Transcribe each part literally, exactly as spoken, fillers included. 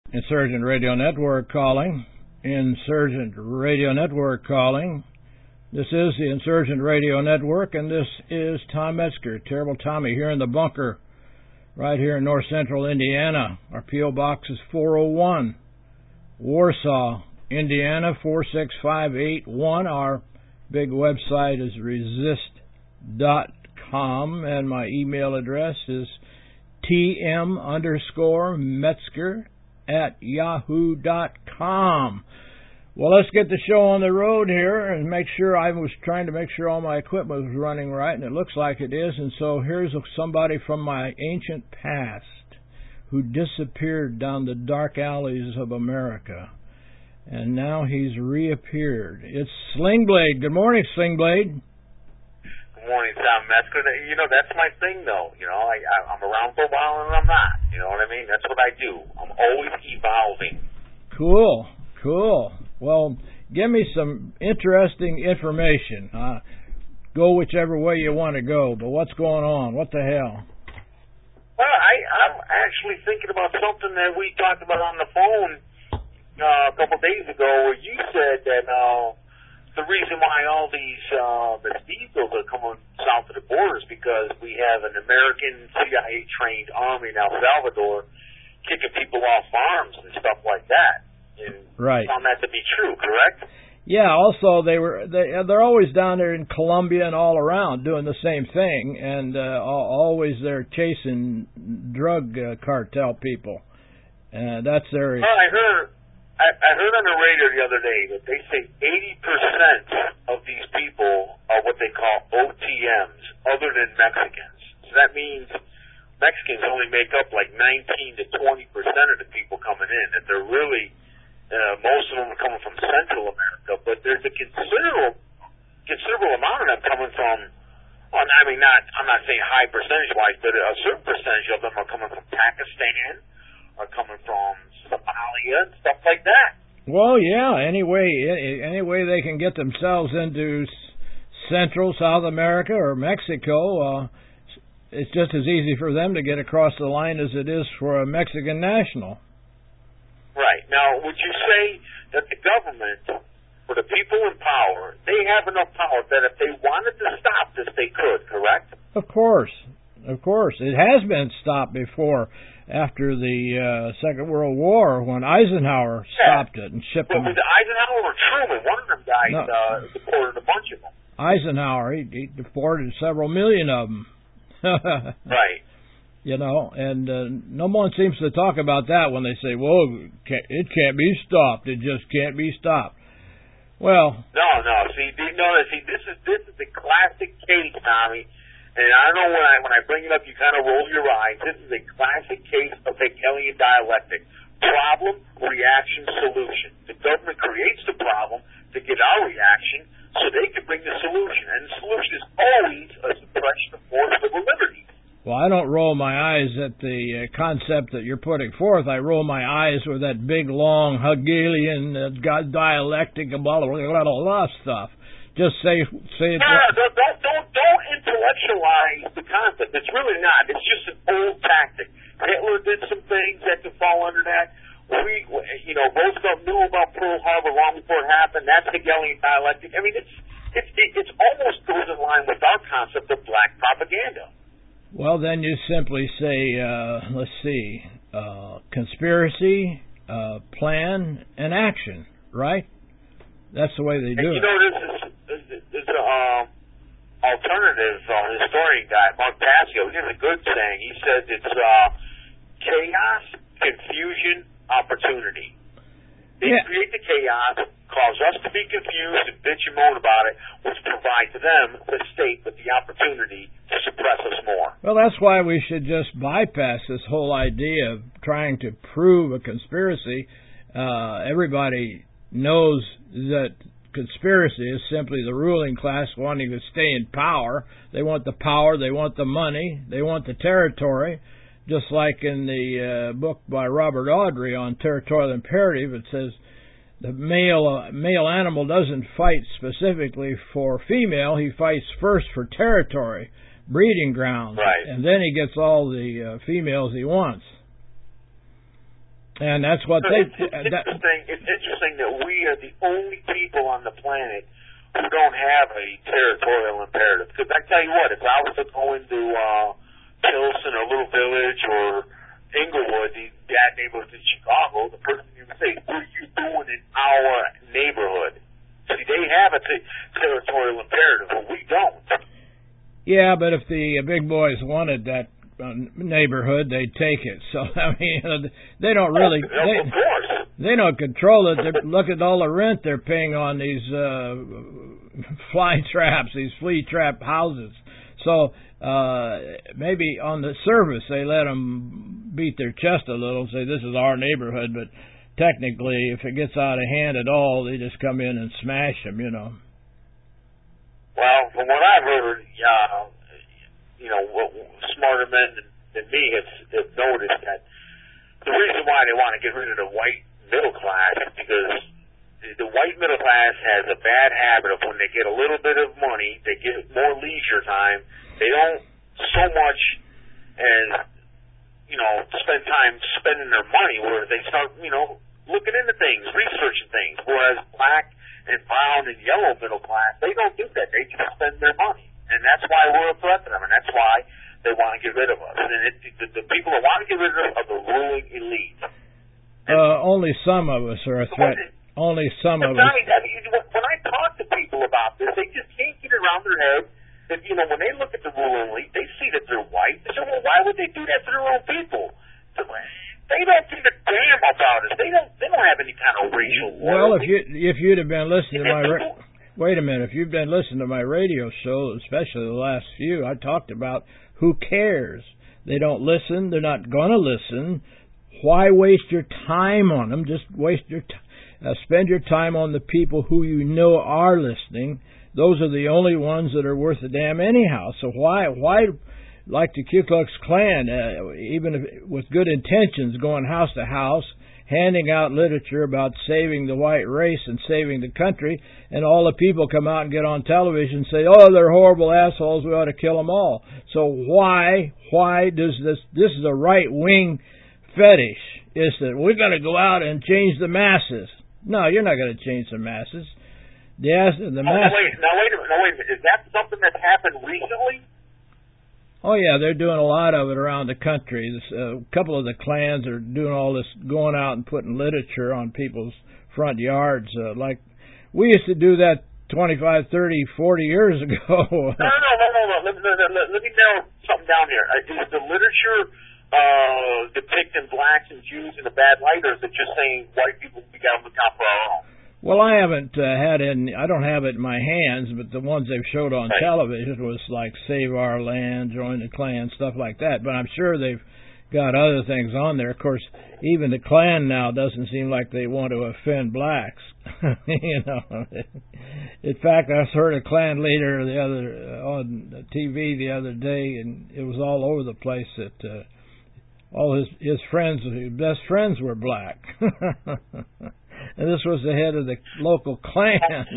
Insurgent Radio Network calling. Insurgent Radio Network calling. This is the Insurgent Radio Network, and this is Tom Metzger, Terrible Tommy, here in the bunker, right here in north central Indiana. Our P O Box is four oh one, Warsaw, Indiana, four six five eight one. Our big website is resist dot com, and my email address is tm underscore Metzger at yahoo dot com. Well, let's get the show on the road here and make sure. I was trying to make sure all my equipment was running right, and it looks like it is. And so here's somebody from my ancient past who disappeared down the dark alleys of America, and now he's reappeared. It's Slingblade. Good morning, Slingblade. Good morning, Tom Metzger. You know, that's my thing, though. You know, I, I, I'm around for a while and I'm not. You know what I mean? That's what I do. I'm always evolving. Cool, cool. Well, give me some interesting information. Uh, go whichever way you want to go, but what's going on? What the hell? Well, I, I'm actually thinking about something that we talked about on the phone uh, a couple of days ago, where you said that uh, the reason why all these uh, mestizos are coming south of the border is because we have an American C I A-trained army in El Salvador kicking people off farms and stuff like that. And right. Found that to be true, correct? Yeah. Also, they were they they're always down there in Colombia and all around doing the same thing, and uh, always they're chasing drug uh, cartel people. Uh, that's their. Well, I heard I, I heard on the radio the other day that they say eighty percent of these people are what they call O T Ms, other than Mexicans. So that means Mexicans only make up like nineteen to twenty percent of the people coming in. That they're really Uh, most of them are coming from Central America, but there's a considerable, considerable amount of them coming from. Well, I mean, not. I'm not saying high percentage-wise, but a certain percentage of them are coming from Pakistan, are coming from Somalia, and stuff like that. Well, yeah. Anyway, any way they can get themselves into Central, South America, or Mexico, uh, it's just as easy for them to get across the line as it is for a Mexican national. Right. Now, would you say that the government, or the people in power, they have enough power that if they wanted to stop this, they could, correct? Of course. Of course. It has been stopped before after the uh, Second World War when Eisenhower stopped yeah. it and shipped well, them. Was it Eisenhower or Truman? One of them guys no. uh, deported a bunch of them. Eisenhower. He, he deported several million of them. Right. You know, and uh, no one seems to talk about that when they say, well, can't, it can't be stopped. It just can't be stopped. Well. No, no. See, no, see, this is this is the classic case, Tommy. And I know when I when I bring it up, you kind of roll your eyes. This is a classic case of Hegelian dialectic. Problem, reaction, solution. The government creates the problem to get our reaction so they can bring the solution. And the solution is always a suppression of more civil liberties. Well, I don't roll my eyes at the uh, concept that you're putting forth. I roll my eyes with that big, long Hegelian uh, dialectic and blah, blah, blah, blah, blah stuff. Just say say it. No, don't, don't, don't, don't intellectualize the concept. It's really not. It's just an old tactic. Hitler did some things that could fall under that. We, you know, Roosevelt knew about Pearl Harbor long before it happened. That's Hegelian dialectic. I mean, it's it's it's almost goes in line with our concept of black propaganda. Well, then you simply say, uh, let's see, uh, conspiracy, uh, plan, and action, right? That's the way they do and, it. You know, this is, this is a um, alternative uh, historian guy, Mark Passio. He has a good saying. He says it's uh, chaos, confusion, opportunity. They yeah. create the chaos, cause us to be confused and bitch and moan about it, which provides them, the state, with the opportunity to suppress us more. Well, that's why we should just bypass this whole idea of trying to prove a conspiracy. Uh, everybody knows that conspiracy is simply the ruling class wanting to stay in power. They want the power, they want the money, they want the territory. Just like in the uh, book by Robert Audrey on territorial imperative, it says the male uh, male animal doesn't fight specifically for female. He fights first for territory, breeding grounds, right. and then he gets all the uh, females he wants. And that's what so they... It's, it's, that, interesting, it's interesting that we are the only people on the planet who don't have a territorial imperative. Because I tell you what, if I was to go into uh, Pilsen or Little Village or Inglewood, the bad neighborhood in Chicago, the person you would say, what are you doing in our neighborhood? See, they have a t- territorial imperative, but we don't. Yeah, but if the big boys wanted that uh, neighborhood, they'd take it. So, I mean, you know, they don't really... Oh, they, of course. They don't control it. They're, look at all the rent they're paying on these uh, fly traps, these flea trap houses. So uh, maybe on the surface they let them beat their chest a little, say this is our neighborhood, but technically if it gets out of hand at all, they just come in and smash them, you know. Well, from what I've heard, uh, you know, smarter men than, than me have, have noticed that the reason why they want to get rid of the white middle class is because the white middle class has a bad habit of when they get a little bit of money, they get more leisure time, they don't so much as, you know, spend time spending their money, where they start, you know, looking into things, researching things, whereas black and brown and yellow middle class, they don't do that. They just spend their money. And that's why we're a threat to them, and that's why they want to get rid of us. And it, the, the people that want to get rid of us are the ruling elite. Uh, only some of us are a threat. Only some of us. When I talk to people about this, they just can't get it around their head that, you know, when they look at the ruling elite, they see that they're white. They say, well, why would they do that to their own people? They don't give a damn about us. They don't. They don't have any kind of racial war. Well, if you if you'd have been listening to my ra- wait a minute, if you've been listening to my radio show, especially the last few, I talked about who cares. They don't listen. They're not going to listen. Why waste your time on them? Just waste your t- uh, spend your time on the people who you know are listening. Those are the only ones that are worth a damn anyhow. So why why like the Ku Klux Klan, uh, even if, with good intentions, going house to house, handing out literature about saving the white race and saving the country, and all the people come out and get on television and say, oh, they're horrible assholes, we ought to kill them all. So why, why does this, this is a right-wing fetish, is that we're going to go out and change the masses. No, you're not going to change the masses. The, the oh, masses. Now wait, now wait a minute, now wait a minute. Is that something that's happened recently? Oh, yeah, they're doing a lot of it around the country. This, uh, a couple of the clans are doing all this, going out and putting literature on people's front yards. Uh, like, we used to do that twenty-five, thirty, forty years ago. no, no, no, no, no, no. Let, let, let, let me narrow something down here. Is the literature uh, depicting blacks and Jews in a bad light, or is it just saying white people, we got to look out for our own? Well, I haven't uh, had any, I don't have it in my hands, but the ones they've showed on right. television was like Save Our Land, Join the Klan, stuff like that. But I'm sure they've got other things on there. Of course, even the Klan now doesn't seem like they want to offend blacks. you know. In fact, I heard a Klan leader the other uh, on T V the other day, and it was all over the place that uh, all his his friends, his best friends, were black. And this was the head of the local Klan.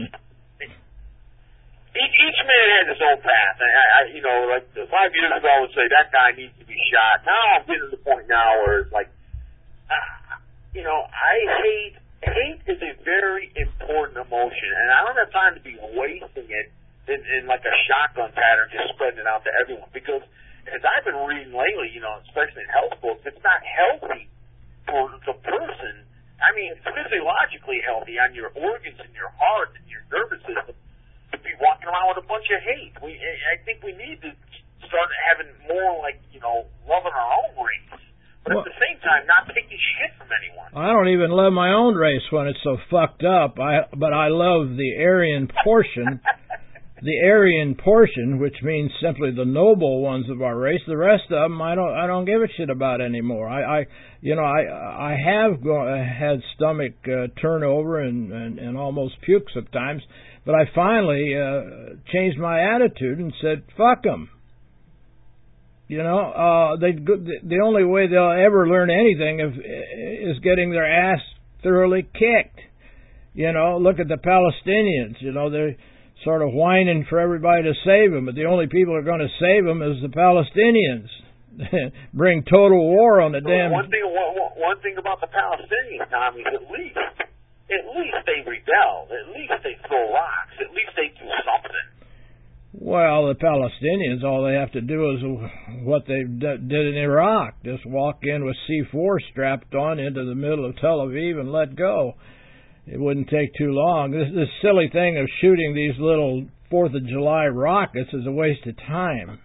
Each, each man has his own path. I, I, you know, like five years ago, I would say that guy needs to be shot. Now I'm getting to the point now where it's like, uh, you know, I hate. Hate is a very important emotion, and I don't have time to be wasting it in, in like a shotgun pattern, just spreading it out to everyone. Because as I've been reading lately, you know, especially in health books, it's not healthy for the person. I mean, it's physiologically healthy on your organs and your heart and your nervous system to be walking around with a bunch of hate. We, I think we need to start having more, like, you know, loving our own race, but well, at the same time, not taking shit from anyone. I don't even love my own race when it's so fucked up. I, but I love the Aryan portion. The Aryan portion, which means simply the noble ones of our race. The rest of them, I don't, I don't give a shit about anymore. I, I you know, I, I have go, had stomach uh, turnover and, and, and almost pukes at times, but I finally uh, changed my attitude and said, "Fuck them." You know, uh, they, the only way they'll ever learn anything is, is getting their ass thoroughly kicked. You know, look at the Palestinians. You know, they're sort of whining for everybody to save them, but the only people who are going to save them is the Palestinians. bring total war on the so damn... One thing, one, one thing about the Palestinians, Tommy, is at least, at least they rebel. At least they throw rocks. At least they do something. Well, the Palestinians, all they have to do is what they d- did in Iraq. Just walk in with C four strapped on into the middle of Tel Aviv and let go. It wouldn't take too long. This, this silly thing of shooting these little fourth of July rockets is a waste of time.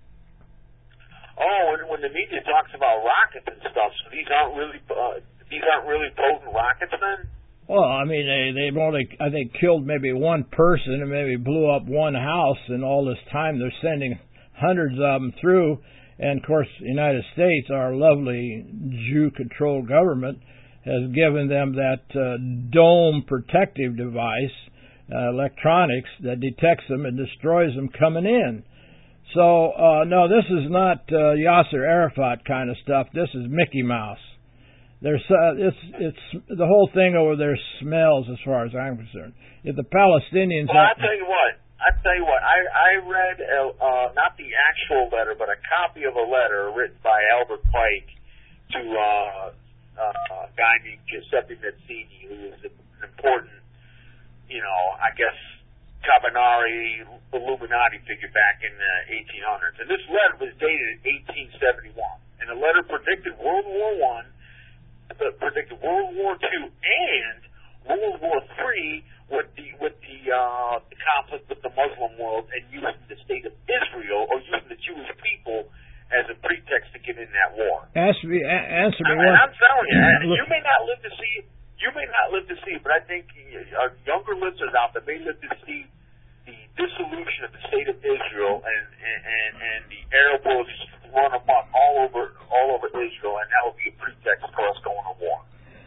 Oh, and when the media talks about rockets and stuff, so these aren't really uh, these aren't really potent rockets, then? Well, I mean, they, they've only, I think, killed maybe one person and maybe blew up one house, and all this time they're sending hundreds of them through. And, of course, the United States, our lovely Jew-controlled government, has given them that uh, dome protective device, uh, electronics, that detects them and destroys them coming in. So, uh, no, this is not uh, Yasser Arafat kind of stuff. This is Mickey Mouse. There's, uh, it's, it's, the whole thing over there smells as far as I'm concerned. If the Palestinians... Well, I'll tell you what. I'll tell you what. I, I read, uh, uh, not the actual letter, but a copy of a letter written by Albert Pike to uh, uh, a guy named Giuseppe Mazzini, who was an important, you know, I guess, Cabinari Illuminati figure back in the eighteen hundreds. And this letter was dated in eighteen seventy-one. And the letter predicted World War One, predicted World War Two, and World War Three with the with the, uh, the conflict with the Muslim world, and using the state of Israel or using the Jewish people as a pretext to get in that war. Ask me, answer me I one. mean, I'm telling you, you may not live to see it. You may not live to see it, but I think our younger listeners out there may live to see the dissolution of the state of Israel, and and, and, and the Arab world just run amok all over all over Israel, and that would be a pretext for us going to war.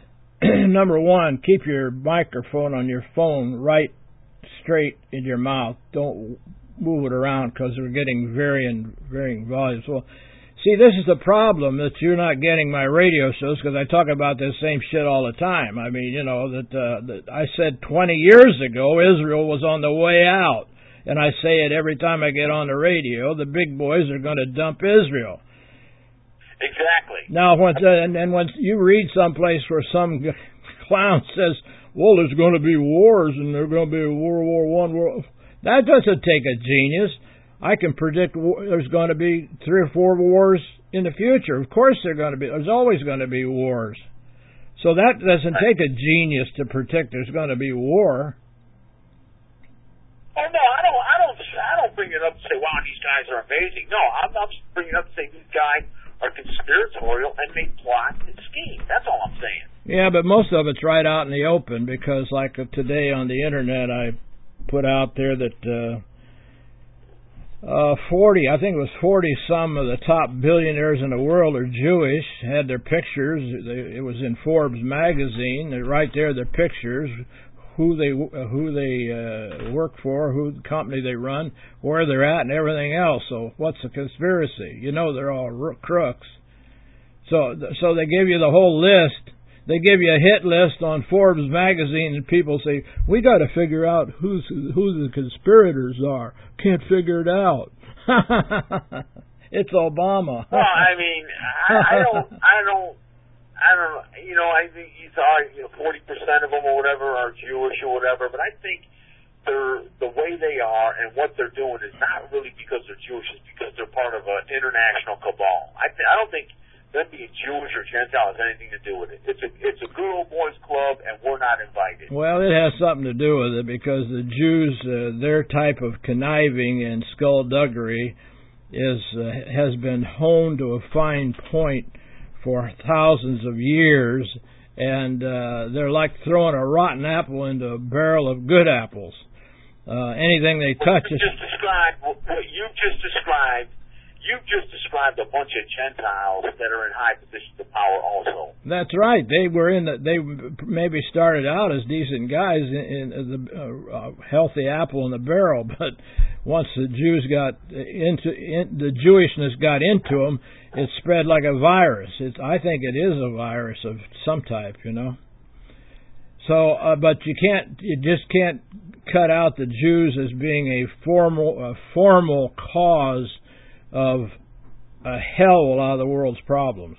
Number one, keep your microphone on your phone right straight in your mouth. Don't move it around because we're getting varying varying volumes. Well, see, this is the problem, that you're not getting my radio shows, because I talk about this same shit all the time. I mean, you know, that, uh, that I said twenty years ago Israel was on the way out. And I say it every time I get on the radio, the big boys are going to dump Israel. Exactly. Now, once, uh, and then when you read someplace where some clown says, well, there's going to be wars, and there's going to be a World War One, World... that doesn't take a genius. I can predict there's going to be three or four wars in the future. Of course there are going to be. There's always going to be wars. So that doesn't take a genius to predict there's going to be war. Oh, no, I don't, I don't, I don't bring it up to say, wow, these guys are amazing. No, I'm not bringing it up to say these guys are conspiratorial and they plot and scheme. That's all I'm saying. Yeah, but most of it's right out in the open, because like today on the internet I put out there that uh, uh, forty, I think it was forty some of the top billionaires in the world are Jewish, had their pictures. It was in Forbes magazine. Right there, their pictures, who they who they uh, work for, who the company they run, where they're at, and everything else. So what's the conspiracy? You know they're all crooks. So so they give you the whole list. They give you a hit list on Forbes magazine, and people say, we got to figure out who's who the conspirators are. Can't figure it out. It's Obama. Well, I mean, I, I don't, I don't, I don't know. You know, I think you thought, you know, forty percent of them or whatever are Jewish or whatever, but I think they're the way they are and what they're doing is not really because they're Jewish. It's because they're part of an international cabal. I, th- I don't think them being Jewish or Gentile has anything to do with it. It's a it's a good old boys club, and we're not invited. Well, it has something to do with it, because the Jews, uh, their type of conniving and skullduggery is uh, has been honed to a fine point for thousands of years, and uh, they're like throwing a rotten apple into a barrel of good apples. Uh, anything they touch is... Just described what you just described. You've just described a bunch of Gentiles that are in high positions of power also. That's right. They were in the, they maybe started out as decent guys in, in the uh, healthy apple in the barrel, but once the Jews got into, in, the Jewishness got into them, it spread like a virus. It's, I think it is a virus of some type, you know. So, uh, but you can't, you just can't cut out the Jews as being a formal, a formal cause of a hell of a lot of the world's problems.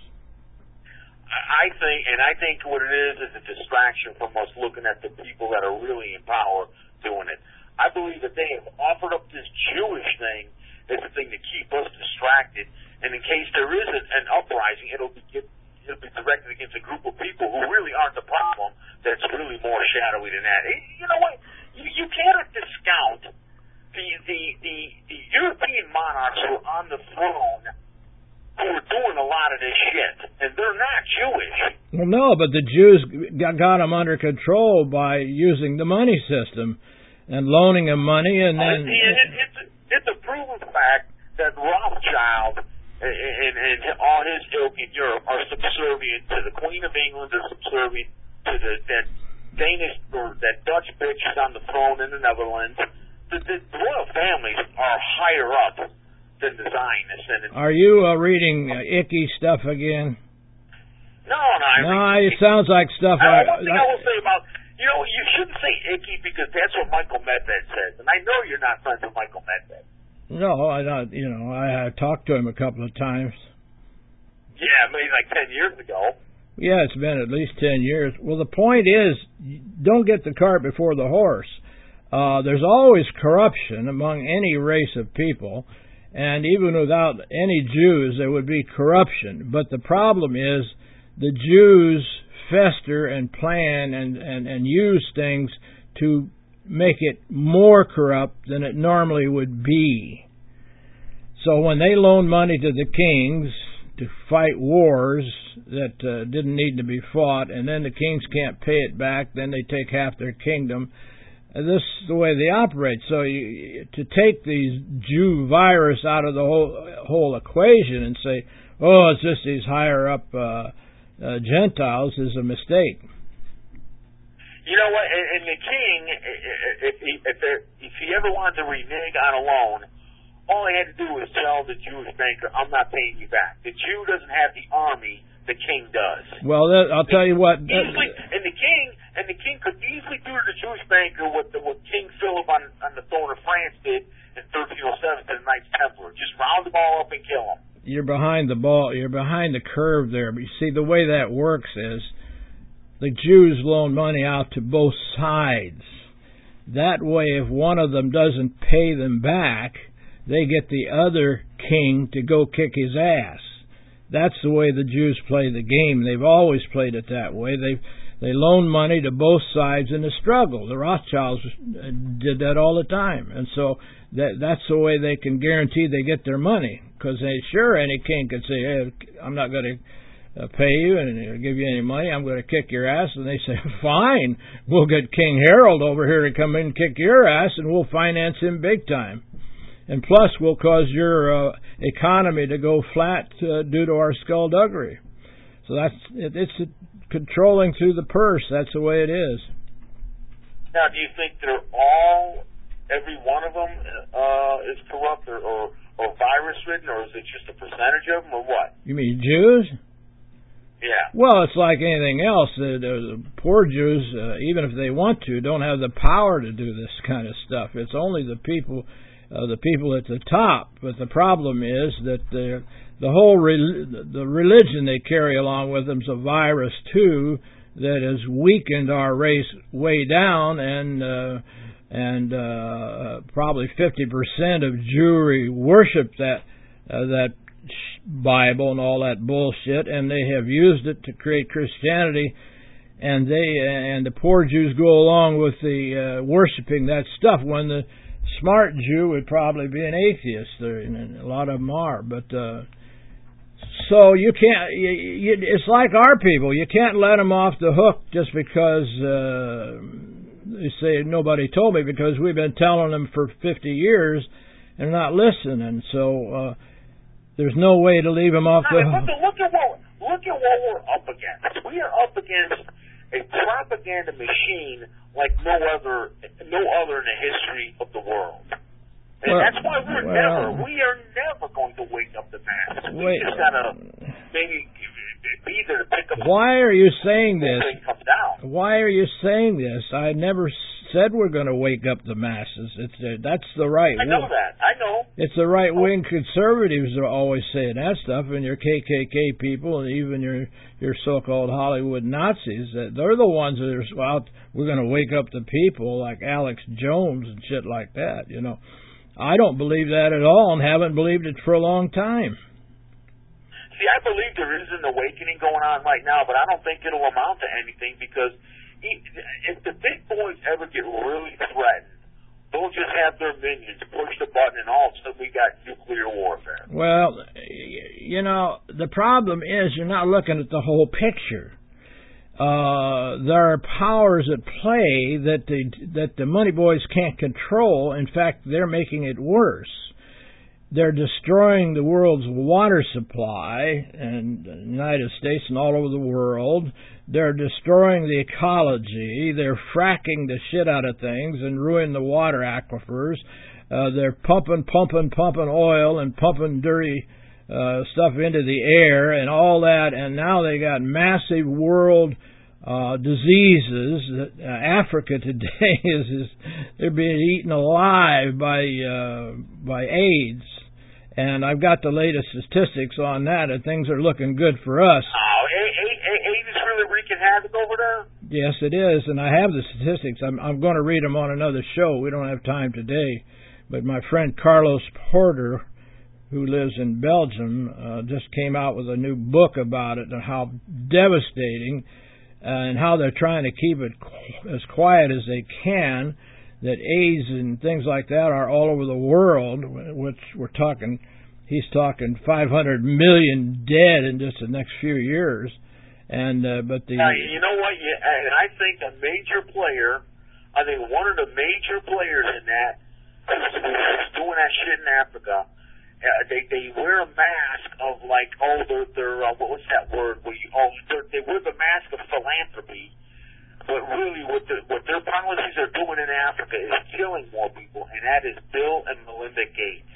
I think, and I think what it is is a distraction from us looking at the people that are really in power doing it. I believe that they have offered up this Jewish thing as a thing to keep us distracted, and in case there is an, an uprising, it'll be it'll be directed against a group of people who really aren't the problem. That's really more shadowy than that. You know what? You, you cannot discount the the the, the European monarchs who are on the throne, who are doing a lot of this shit, and they're not Jewish. Well, no, but the Jews got, got them under control by using the money system and loaning them money, and then... Uh, it, it, it's, it's a proven fact that Rothschild and, and, and all his ilk in Europe are subservient to the Queen of England, are subservient to the, that Danish, or that Dutch bitch is on the throne in the Netherlands. The, the royal families are higher up than the Zionists. And are you uh, reading uh, icky stuff again? No, no. I no, it sounds like stuff. I, I, one thing I, I will say about, you know, you shouldn't say icky because that's what Michael Medved says, and I know you're not friends with Michael Medved. No, I not. You know, I, I talked to him a couple of times. Yeah, maybe like ten years ago. Yeah, it's been at least ten years. Well, the point is, don't get the cart before the horse. Uh, there's always corruption among any race of people. And even without any Jews, there would be corruption. But the problem is the Jews fester and plan and, and, and use things to make it more corrupt than it normally would be. So when they loan money to the kings to fight wars that uh, didn't need to be fought, and then the kings can't pay it back, then they take half their kingdom. This is the way they operate. So you, to take these Jew virus out of the whole whole equation and say, oh, it's just these higher up uh, uh, Gentiles is a mistake. You know what? And, and the king, if he, if, there, if he ever wanted to renege on a loan, all he had to do was tell the Jewish banker, I'm not paying you back. The Jew doesn't have the army the king does. Well, that, I'll tell you what. That, easily, and the king and the king could easily do to the Jewish banker what the, what King Philip on, on the throne of France did in thirteen oh seven to the Knights Templar. Just round them all up and kill them. You're behind the ball. You're behind the curve there. But you see, the way that works is the Jews loan money out to both sides. That way, if one of them doesn't pay them back, they get the other king to go kick his ass. That's the way the Jews play the game. They've always played it that way. They they loan money to both sides in the struggle. The Rothschilds did that all the time, and so that that's the way they can guarantee they get their money. Because they sure any king could say, "Hey, I'm not going to uh, pay you and give you any money. I'm going to kick your ass." And they say, "Fine, we'll get King Harold over here to come in and kick your ass, and we'll finance him big time. And plus, we'll cause your uh, economy to go flat uh, due to our skullduggery." So that's it, it's uh, controlling through the purse. That's the way it is. Now, do you think they're all, every one of them, uh, is corrupt or, or, or virus-ridden, or is it just a percentage of them, or what? You mean Jews? Yeah. Well, it's like anything else. The, the poor Jews, uh, even if they want to, don't have the power to do this kind of stuff. It's only the people... Uh, the people at the top, but the problem is that the the whole re- the religion they carry along with them is a virus too that has weakened our race way down, and uh, and uh, probably fifty percent of Jewry worship that uh, that Bible and all that bullshit, and they have used it to create Christianity. And they and the poor Jews go along with the uh, worshiping that stuff when the smart Jew would probably be an atheist, and a lot of them are. But uh, so you can't. You, you, it's like our people. You can't let them off the hook just because uh, they say nobody told me, because we've been telling them for fifty years and not listening. So uh, there's no way to leave them off I the mean, hook. Look, look at what look at what we're up against. We are up against a propaganda machine like no other, no other in the history of the world, and well, that's why we're well, never, we are never going to wake up the masses. We wait, just gotta maybe either pick up. Why are you saying this? Comes down. Why are you saying this? I never said we're going to wake up the masses. It's uh, that's the right. I know that. I know. It's the right wing conservatives are always saying that stuff, and your K K K people, and even your your so-called Hollywood Nazis. That they're the ones that are out. We're going to wake up the people, like Alex Jones and shit like that. You know, I don't believe that at all, and haven't believed it for a long time. See, I believe there is an awakening going on right now, but I don't think it'll amount to anything because if the big boys ever get really threatened, they'll just have their minions push the button and all of a sudden we got nuclear warfare. Well, you know, the problem is you're not looking at the whole picture. Uh, there are powers at play that the, that the money boys can't control. In fact, they're making it worse. They're destroying the world's water supply in the United States and all over the world. They're destroying the ecology. They're fracking the shit out of things and ruining the water aquifers. Uh, they're pumping, pumping, pumping oil and pumping dirty uh, stuff into the air and all that. And now they got massive world uh, diseases. Uh, Africa today is, is they're being eaten alive by uh, by AIDS. And I've got the latest statistics on that, and things are looking good for us. Oh, AIDS is really wreaking havoc over there? Yes, it is, and I have the statistics. I'm, I'm going to read them on another show. We don't have time today. But my friend Carlos Porter, who lives in Belgium, uh, just came out with a new book about it and how devastating uh, and how they're trying to keep it qu- as quiet as they can, that AIDS and things like that are all over the world, which we're talking, he's talking five hundred million dead in just the next few years. And uh, but the uh, you know what? Yeah, and I think a major player, I think one of the major players in that who's doing that shit in Africa. Uh, they they wear a mask of like oh they're they're uh, what was that word? Where you, oh they wear the mask of philanthropy. But really, what, the, what their policies are doing in Africa is killing more people, and that is Bill and Melinda Gates.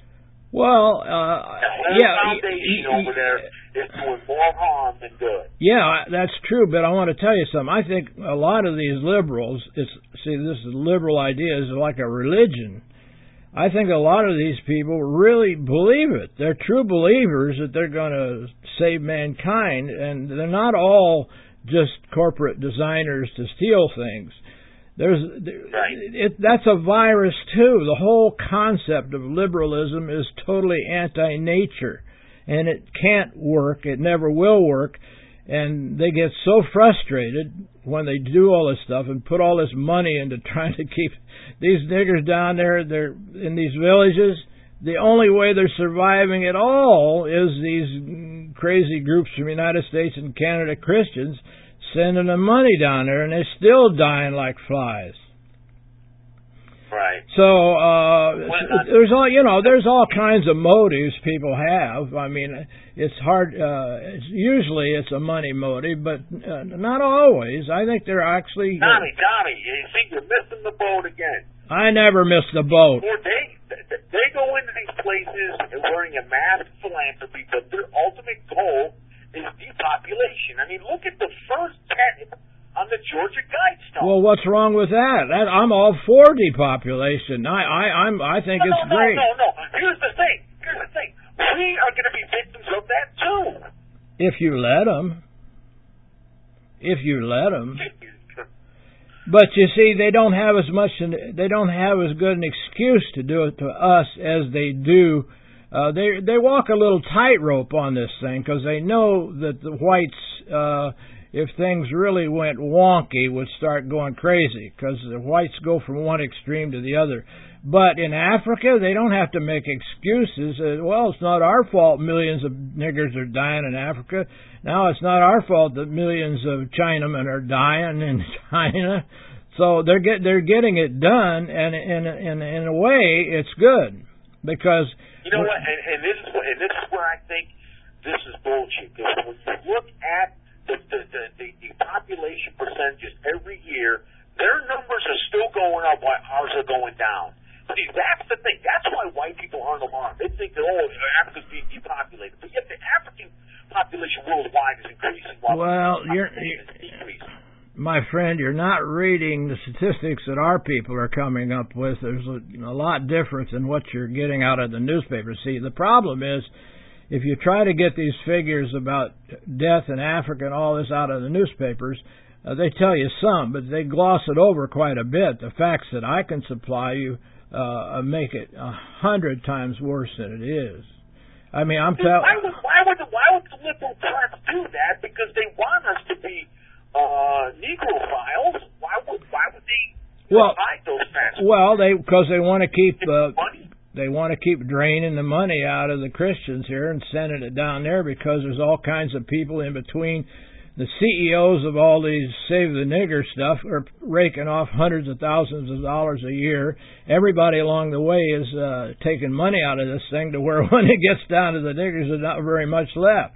Well, uh, the whole yeah, foundation y- y- over there is doing more harm than good. Yeah, that's true, but I want to tell you something. I think a lot of these liberals, it's, see, this liberal idea is like a religion. I think a lot of these people really believe it. They're true believers that they're going to save mankind, and they're not all just corporate designers to steal things. There's right. it, that's a virus too. The whole concept of liberalism is totally anti-nature, and it can't work. It never will work. And they get so frustrated when they do all this stuff and put all this money into trying to keep these niggers down there. They're in these villages. The only way they're surviving at all is these crazy groups from the United States and Canada, Christians, sending them money down there, and they're still dying like flies. Right. So uh, there's all you know. There's all kinds of motives people have. I mean, it's hard. Uh, it's, usually, it's a money motive, but uh, not always. I think they're actually. Tommy, Tommy, you see, you're missing the boat again. I never miss the boat. Or they they go into these places wearing a mask of philanthropy, but their ultimate goal is depopulation. I mean, look at the first tenet on the Georgia Guidestone. Well, what's wrong with that? that I'm all for depopulation. I I I'm I think no, it's no, great. No, no, no. Here's the thing. Here's the thing. We are going to be victims of that too. If you let them. If you let them. But you see, they don't have as much. They don't have as good an excuse to do it to us as they do. Uh, they they walk a little tightrope on this thing because they know that the whites, uh, if things really went wonky, would start going crazy because the whites go from one extreme to the other. But in Africa, they don't have to make excuses. Uh, well, it's not our fault millions of niggers are dying in Africa. Now it's not our fault that millions of Chinamen are dying in China. So they're get they're getting it done, and in in in a way, it's good because you know what, and, and this is what, and this is where I think this is bullshit. Because when you look at the the, the the the population percentages every year, their numbers are still going up while ours are going down. See, that's the thing. That's why white people aren't alarmed. They think that, oh, Africa's being depopulated. But yet the African population worldwide is increasing while well, the you're, population is decreasing. my friend, you're not reading the statistics that our people are coming up with. There's a, a lot different than what you're getting out of the newspaper. See, the problem is, if you try to get these figures about death in Africa and all this out of the newspapers, uh, they tell you some, but they gloss it over quite a bit. The facts that I can supply you uh, make it a hundred times worse than it is. I mean, I'm telling. Why would why would the, why would the liberal press do that? Because they want us to be uh, Negrophiles. Why would why would they well, hide those facts? Well, they because they want to keep. Uh, money. They want to keep draining the money out of the Christians here and sending it down there because there's all kinds of people in between. The C E Os of all these Save the Nigger stuff are raking off hundreds of thousands of dollars a year. Everybody along the way is uh, taking money out of this thing to where when it gets down to the niggers, there's not very much left.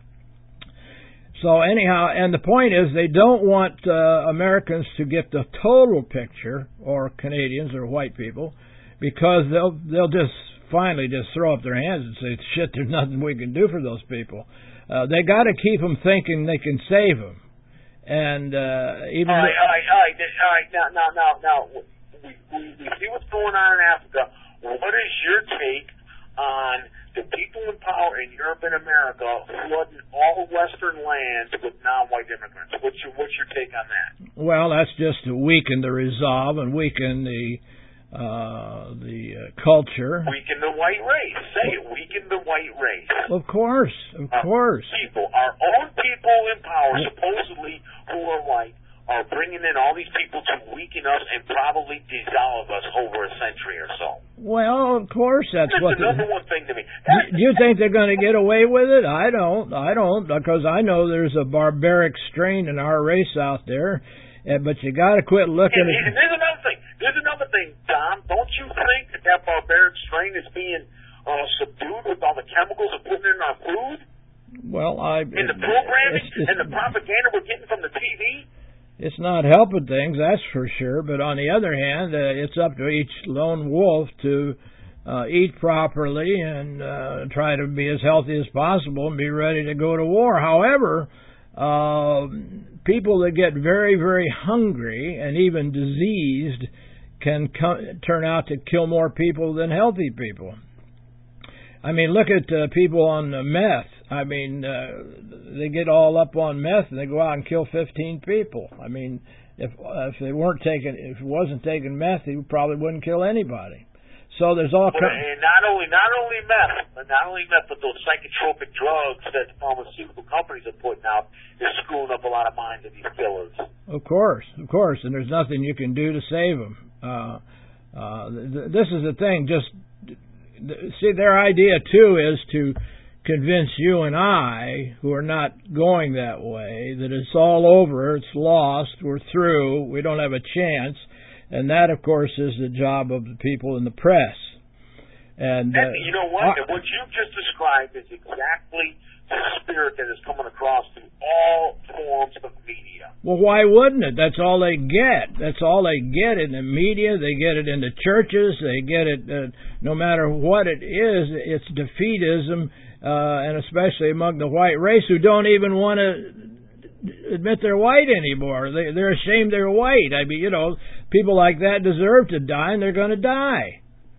So anyhow, and the point is they don't want uh, Americans to get the total picture, or Canadians or white people, because they'll they'll just finally just throw up their hands and say, shit, there's nothing we can do for those people. Uh, they got to keep them thinking they can save them. And uh, even all right, all right, all right, all right. Now, now, now, now, we, we, we see what's going on in Africa. What is your take on the people in power in Europe and America flooding all Western lands with non-white immigrants? What's your what's your take on that? Well, that's just to weaken the resolve and weaken the uh, the uh, culture. Weaken the white race. Say it. Weaken the white race. Of course, of our course. People, our own people in power, supposedly who are white, are bringing in all these people to weaken us and probably dissolve us over a century or so. Well, of course, that's, that's what the number one thing to me. Do you think they're going to get away with it? I don't. I don't, because I know there's a barbaric strain in our race out there. Uh, but you got to quit looking and, at. And there's another thing. There's another thing, Tom. Don't you think that that barbaric strain is being uh, subdued with all the chemicals they're putting in our food? Well, I. And the programming it's, it's, and the propaganda we're getting from the T V. It's not helping things, that's for sure. But on the other hand, uh, it's up to each lone wolf to uh, eat properly and uh, try to be as healthy as possible and be ready to go to war. However, uh, people that get very, very hungry and even diseased can co- turn out to kill more people than healthy people. I mean, look at uh, people on uh, meth. I mean, uh, they get all up on meth and they go out and kill fifteen people. I mean, if uh, if they weren't taking, if it wasn't taking meth, he probably wouldn't kill anybody. So there's all kinds. And not only not only meth, but not only meth, but those psychotropic drugs that the pharmaceutical companies are putting out is screwing up a lot of minds of these killers. Of course, of course, and there's nothing you can do to save them. Uh, uh, th- this is the thing. Just see, their idea too is to convince you and I, who are not going that way, that it's all over, it's lost, we're through, we don't have a chance. And that, of course, is the job of the people in the press. And, and uh, you know what? Uh, and what you've just described is exactly the spirit that is coming across through all forms of media. Well, why wouldn't it? That's all they get. That's all they get in the media. They get it in the churches. They get it uh, no matter what it is. It's defeatism, uh, and especially among the white race who don't even want to admit they're white anymore. They, they're ashamed they're white. I mean, you know, people like that deserve to die, and they're going to die.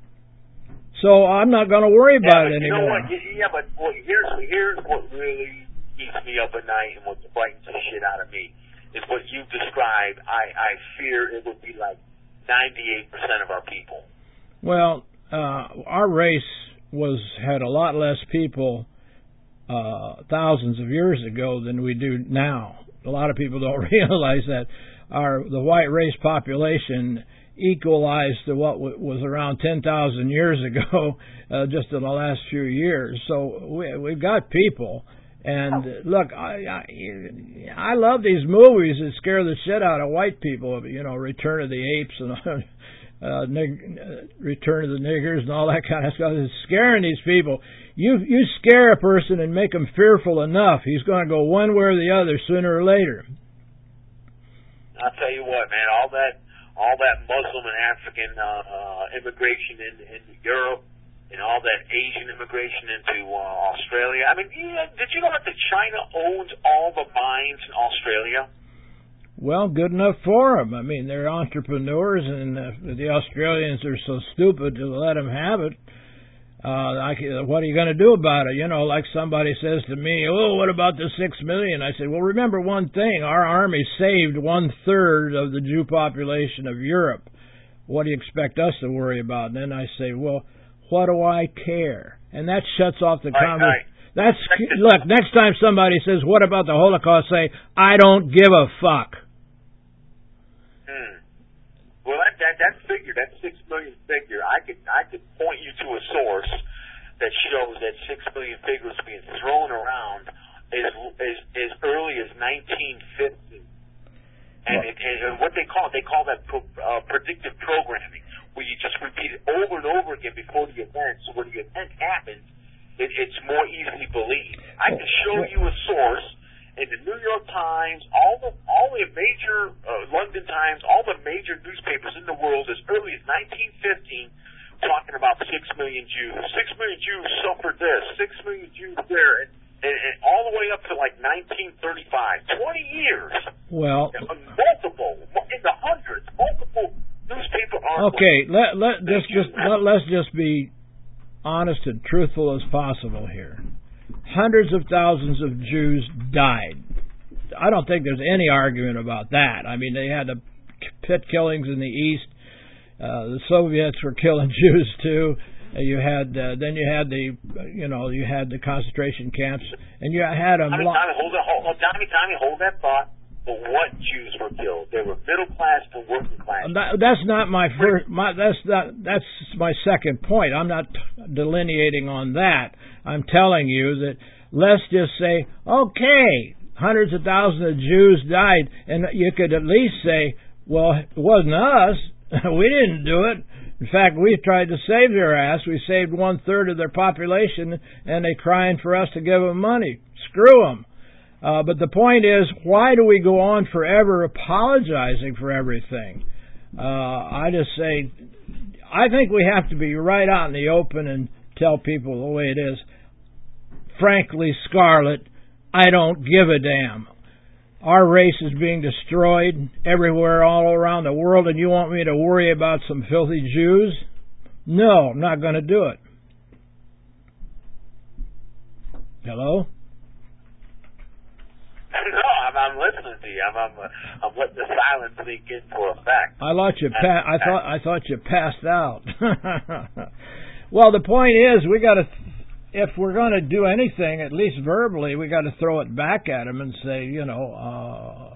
So I'm not going to worry about yeah, it you anymore. Know what? Yeah, but well, here's here's what really keeps me up at night and what frightens the shit out of me is what you described. I, I fear it would be like ninety-eight percent of our people. Well, uh, our race was had a lot less people uh, thousands of years ago than we do now. A lot of people don't realize that our the white race population equalized to what w- was around ten thousand years ago, uh, just in the last few years. So we, we've got people. And look, I, I I love these movies that scare the shit out of white people. You know, Return of the Apes and uh, nig- Return of the Niggers and all that kind of stuff. It's scaring these people. You you scare a person and make him fearful enough, he's going to go one way or the other sooner or later. I'll tell you what, man, all that all that Muslim and African uh, uh, immigration into, into Europe and all that Asian immigration into uh, Australia. I mean, yeah, did you know that China owns all the mines in Australia? Well, good enough for them. I mean, they're entrepreneurs, and uh, the Australians are so stupid to let them have it. Uh, I, what are you going to do about it? You know, like somebody says to me, oh, what about the six million? I said, well, remember one thing. Our army saved one-third of the Jew population of Europe. What do you expect us to worry about? And then I say, well, what do I care? And that shuts off the conversation. That's look, next time somebody says, what about the Holocaust, say, I don't give a fuck. Hmm. Well, that, that that figure, that six million figure, I could I could point you to a source that shows that six million figure was being thrown around as as, as early as nineteen fifty, and, well, it, and what they call it, they call that pro, uh, predictive programming, where you just repeat it over and over again before the event. So when the event happens, it, it's more easily believed. I can show you a source in the New York Times, all the all the major uh, London Times, all the major newspapers in the world as early as nineteen fifteen, talking about six million Jews. Six million Jews suffered this. Six million Jews there, and, and, and all the way up to like nineteen thirty-five. Twenty years. Well, multiple in the hundreds. Multiple newspaper articles. Okay, let let just just let, let's just be honest and truthful as possible here. Hundreds of thousands of Jews died. I don't think there's any argument about that. I mean, they had the pit killings in the East. Uh, the Soviets were killing Jews too. Uh, you had uh, then you had the you know you had the concentration camps, and you had them. Tommy, Tommy, hold that, hold, Tommy, Tommy, hold that thought. But what Jews were killed? They were middle class to working class. That, that's not my first. My, that's not. That's my second point. I'm not delineating on that. I'm telling you that let's just say, okay, hundreds of thousands of Jews died, and you could at least say, well, it wasn't us. We didn't do it. In fact, we tried to save their ass. We saved one third of their population, and they crying for us to give them money. Screw them. Uh, but the point is, why do we go on forever apologizing for everything? Uh, I just say, I think we have to be right out in the open and tell people the way it is. Frankly, Scarlett, I don't give a damn. Our race is being destroyed everywhere, all around the world, and you want me to worry about some filthy Jews? No, I'm not going to do it. Hello? No, I'm, I'm listening to you. I'm, I'm, I'm letting the silence sink in for effect. I thought you pa- I thought I thought you passed out. Well, the point is, we got to, if we're going to do anything, at least verbally, we got to throw it back at them and say, you know, uh,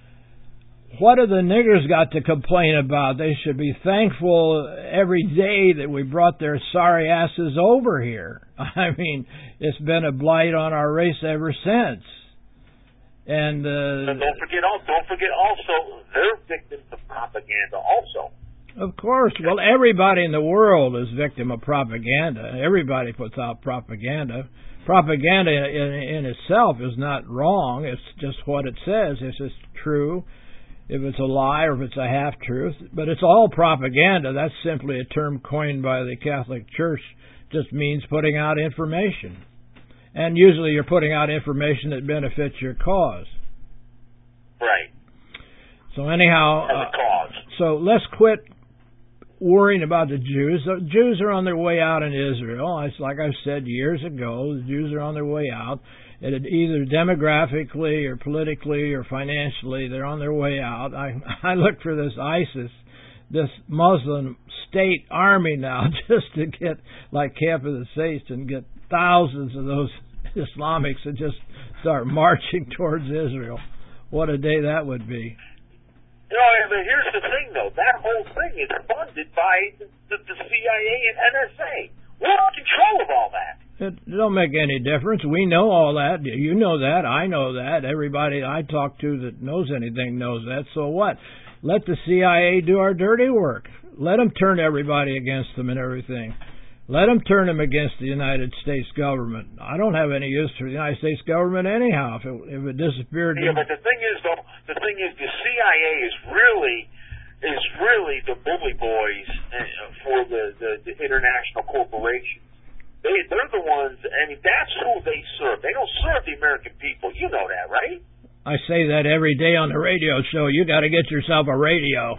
what have the niggers got to complain about? They should be thankful every day that we brought their sorry asses over here. I mean, it's been a blight on our race ever since. And, uh, and don't forget, also, don't forget also, they're victims of propaganda also. Of course. Well, everybody in the world is victim of propaganda. Everybody puts out propaganda. Propaganda in, in itself is not wrong. It's just what it says. If it's true, if it's a lie, or if it's a half-truth. But it's all propaganda. That's simply a term coined by the Catholic Church. Just means putting out information. And usually you're putting out information that benefits your cause. Right. So anyhow, As a cause. Uh, so let's quit worrying about the Jews. The Jews are on their way out in Israel. It's like I've said years ago, the Jews are on their way out. It, either demographically or politically or financially, they're on their way out. I, I look for this ISIS, this Muslim state army now, just to get, like Camp of the Saints, and get thousands of those Islamics to just start marching towards Israel. What a day that would be. You know, but here's the thing, though. That whole thing is funded by the, the, the C I A and N S A. We're in control of all that. It don't make any difference. We know all that. You know that. I know that. Everybody I talk to that knows anything knows that. So what? Let the C I A do our dirty work. Let them turn everybody against them and everything. Let them turn them against the United States government. I don't have any use for the United States government anyhow. If it, if it disappeared... Yeah, but the thing is, though, the thing is, the C I A is really is really the bully boys for the, the, the international corporations. They, they're the ones, I mean, that's who they serve. They don't serve the American people. You know that, right? I say that every day on the radio show. You got to get yourself a radio.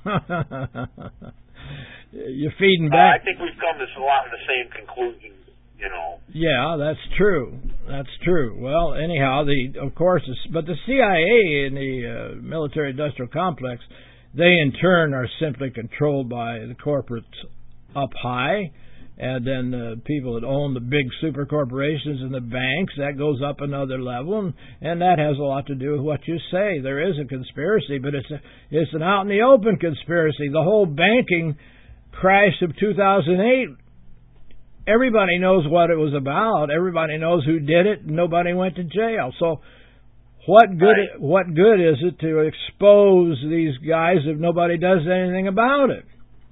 You're feeding back. Uh, I think we've come to a lot of the same conclusions, you know. Yeah, that's true. That's true. Well, anyhow, the of course, but the C I A and the uh, military-industrial complex, they in turn are simply controlled by the corporates up high, and then the people that own the big super corporations and the banks, that goes up another level, and, and that has a lot to do with what you say. There is a conspiracy, but it's a, it's an out in the open conspiracy. The whole banking crash of two thousand eight, everybody knows what it was about. Everybody knows who did it. Nobody went to jail. So what good Right. what good is it to expose these guys if nobody does anything about it?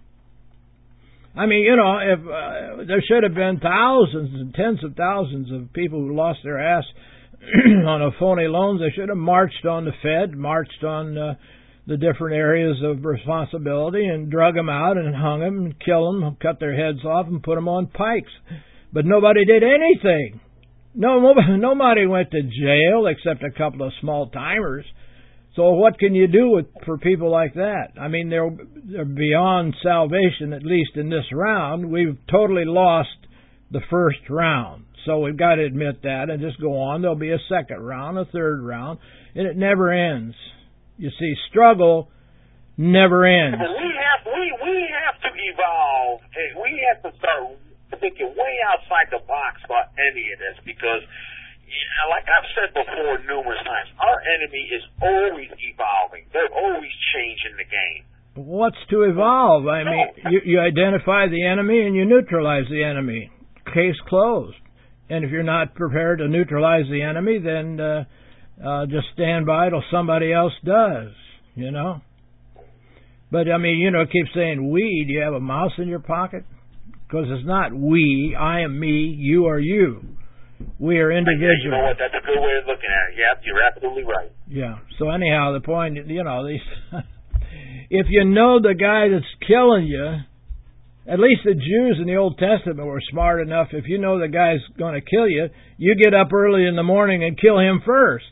I mean, you know, if uh, there should have been thousands and tens of thousands of people who lost their ass on a phony loans, they should have marched on the Fed, marched on uh, the different areas of responsibility and drug them out and hung them and killed them, cut their heads off and put them on pikes. But nobody did anything. No, nobody went to jail except a couple of small timers. So what can you do with for people like that? I mean, they're, they're beyond salvation, at least in this round. We've totally lost the first round. So we've got to admit that and just go on. There'll be a second round, a third round, and it never ends. You see, struggle never ends. But we have we we have to evolve. And we have to start thinking way outside the box about any of this because, yeah, like I've said before numerous times, our enemy is always evolving. They're always changing the game. What's to evolve? I mean, you, you identify the enemy and you neutralize the enemy. Case closed. And if you're not prepared to neutralize the enemy, then uh, uh, just stand by till somebody else does, you know. But, I mean, you know, keep saying we. Do you have a mouse in your pocket? Because it's not we, I am me, you are you. We are individuals. You know what? That's a good way of looking at it. Yep, you're absolutely right. Yeah. So anyhow, the point, you know, these, if you know the guy that's killing you, at least the Jews in the Old Testament were smart enough. If you know the guy's going to kill you, you get up early in the morning and kill him first.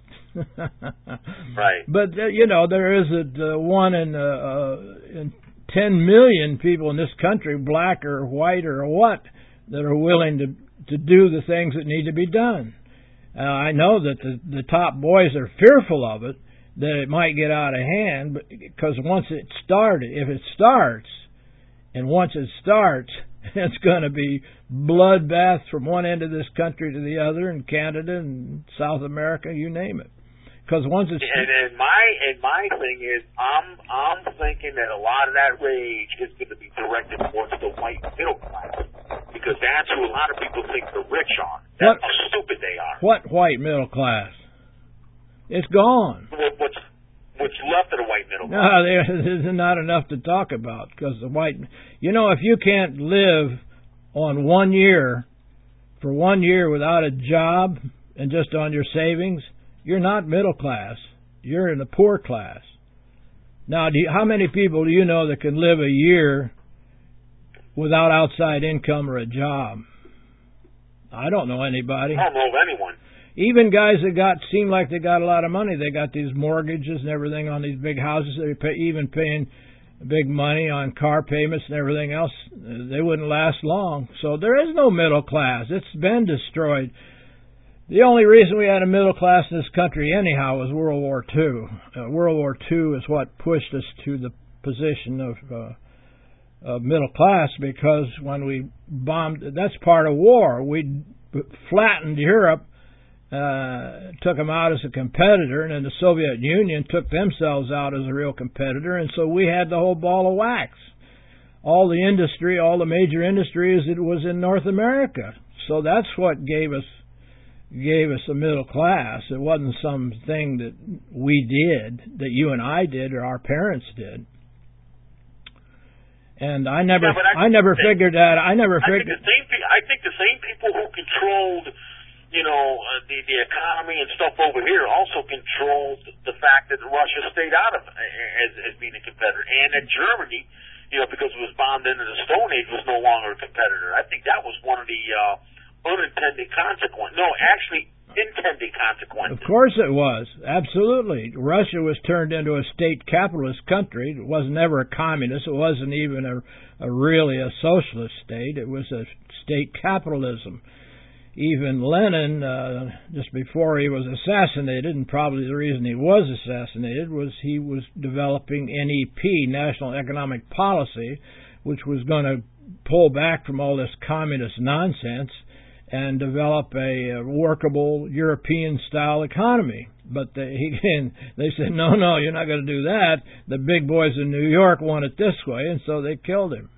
Right. But uh, you know, there is a uh, one in, uh, uh, in ten million people in this country, black or white or what, that are willing to to do the things that need to be done. Uh, I know that the, the top boys are fearful of it, that it might get out of hand, but because once it started, if it starts, and once it starts, it's going to be bloodbath from one end of this country to the other, in Canada and South America, you name it. Because once it's and, and my and my thing is, I'm I'm thinking that a lot of that rage is going to be directed towards the white middle class, because that's who a lot of people think the rich are. That's what, how stupid they are. What white middle class? It's gone. What, what's what's left of the white middle class? No, there's not enough to talk about, because the white. You know, if you can't live on one year for one year without a job and just on your savings, you're not middle class. You're in the poor class. Now, do you, how many people do you know that can live a year without outside income or a job? I don't know anybody. I don't know of anyone. Even guys that got seem like they got a lot of money. They got these mortgages and everything on these big houses. They pay, even paying big money on car payments and everything else. They wouldn't last long. So there is no middle class. It's been destroyed. The only reason we had a middle class in this country anyhow was World War Two. Uh, World War Two is what pushed us to the position of, uh, of middle class, because when we bombed, that's part of war. We flattened Europe, uh, took them out as a competitor, and then the Soviet Union took themselves out as a real competitor, and so we had the whole ball of wax. All the industry, all the major industries, it was in North America. So that's what gave us gave us a middle class. It wasn't something that we did, that you and I did, or our parents did. And I never, yeah, I, I never think, figured that. I never I figured. Think the same, I think the same people who controlled, you know, uh, the the economy and stuff over here also controlled the fact that Russia stayed out of as as being a competitor, and that Germany, you know, because it was bombed into the Stone Age, was no longer a competitor. I think that was one of the uh, unintended consequence. No, actually, unintended consequences. Of course it was. Absolutely. Russia was turned into a state capitalist country. It was never a communist. It wasn't even a, a really a socialist state. It was a state capitalism. Even Lenin, uh, just before he was assassinated, and probably the reason he was assassinated, was he was developing N E P, National Economic Policy, which was going to pull back from all this communist nonsense and develop a workable European-style economy. But they, he, they said, no, no, you're not going to do that. The big boys in New York want it this way, and so they killed him.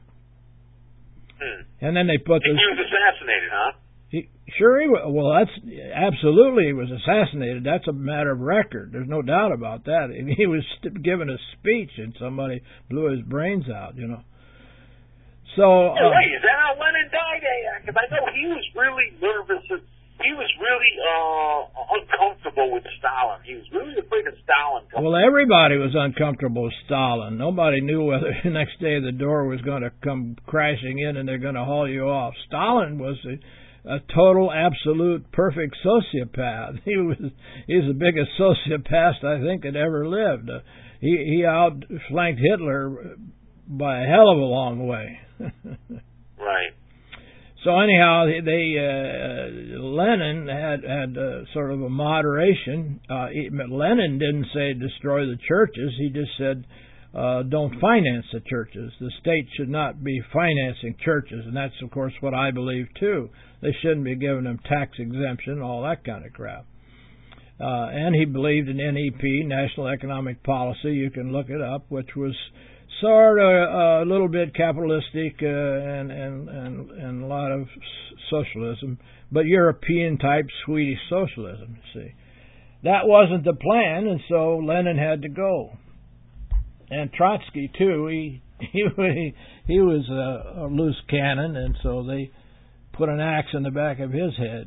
Hmm. And then they put and this... He was assassinated, huh? He, sure, he was. Well, that's absolutely he was assassinated. That's a matter of record. There's no doubt about that. He was given a speech, and somebody blew his brains out. You know. So. Yeah, uh, wait, is that how Lenin died? Because I know he was really nervous. He was really uh, uncomfortable with Stalin. He was really afraid of Stalin. Well, everybody was uncomfortable with Stalin. Nobody knew whether the next day the door was going to come crashing in and they're going to haul you off. Stalin was a, a total, absolute, perfect sociopath. He was he's the biggest sociopath I think that ever lived. Uh, he he outflanked Hitler by a hell of a long way. Right. So anyhow, they uh, Lenin had had uh, sort of a moderation. Uh, he, Lenin didn't say destroy the churches. He just said uh, don't finance the churches. The state should not be financing churches, and that's of course what I believe too. They shouldn't be giving them tax exemption, all that kind of crap. Uh, and he believed in N E P, National Economic Policy. You can look it up, which was sort of uh, a little bit capitalistic uh, and, and, and, and a lot of socialism, but European-type Swedish socialism, you see. That wasn't the plan, and so Lenin had to go. And Trotsky, too, he he, he was a, a loose cannon, and so they put an axe in the back of his head.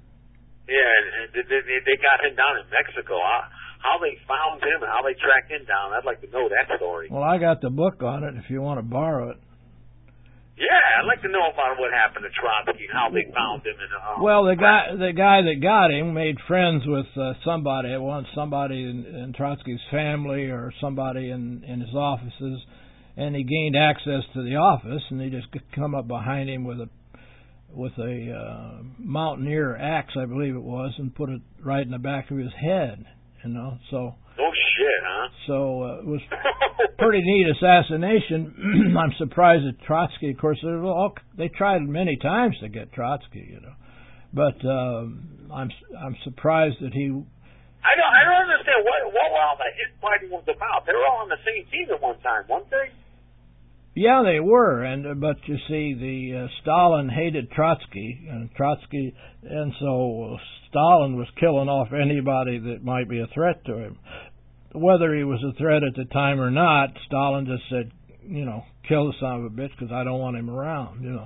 Yeah, and they, they got him down in Mexico. Huh? How they found him and how they tracked him down, I'd like to know that story. Well, I got the book on it if you want to borrow it. Yeah, I'd like to know about what happened to Trotsky and how they found him. And, uh, well, the guy the guy that got him made friends with uh, somebody, once somebody in, in Trotsky's family or somebody in, in his offices, and he gained access to the office, and they just come up behind him with a with a uh, mountaineer axe, I believe it was, and put it right in the back of his head. You know, so. No shit, huh? So uh, it was pretty neat assassination. I'm surprised that Trotsky, of course, all, they tried many times to get Trotsky, you know, but um, I'm I'm surprised that he. I don't I don't understand what what all the infighting was about. They were all on the same team at one time, weren't they? Yeah, they were, and uh, but you see, the uh, Stalin hated Trotsky, and Trotsky, and so Stalin was killing off anybody that might be a threat to him. Whether he was a threat at the time or not, Stalin just said, you know, kill the son of a bitch because I don't want him around, you know.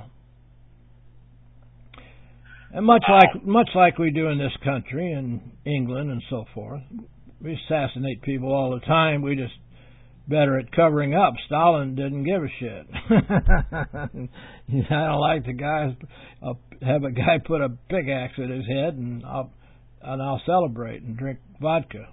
And much like much like we do in this country, in England and so forth, we assassinate people all the time. We just better at covering up. Stalin didn't give a shit. I don't like the guys. I'll have a guy put a pickaxe at his head, and I'll and I'll celebrate and drink vodka.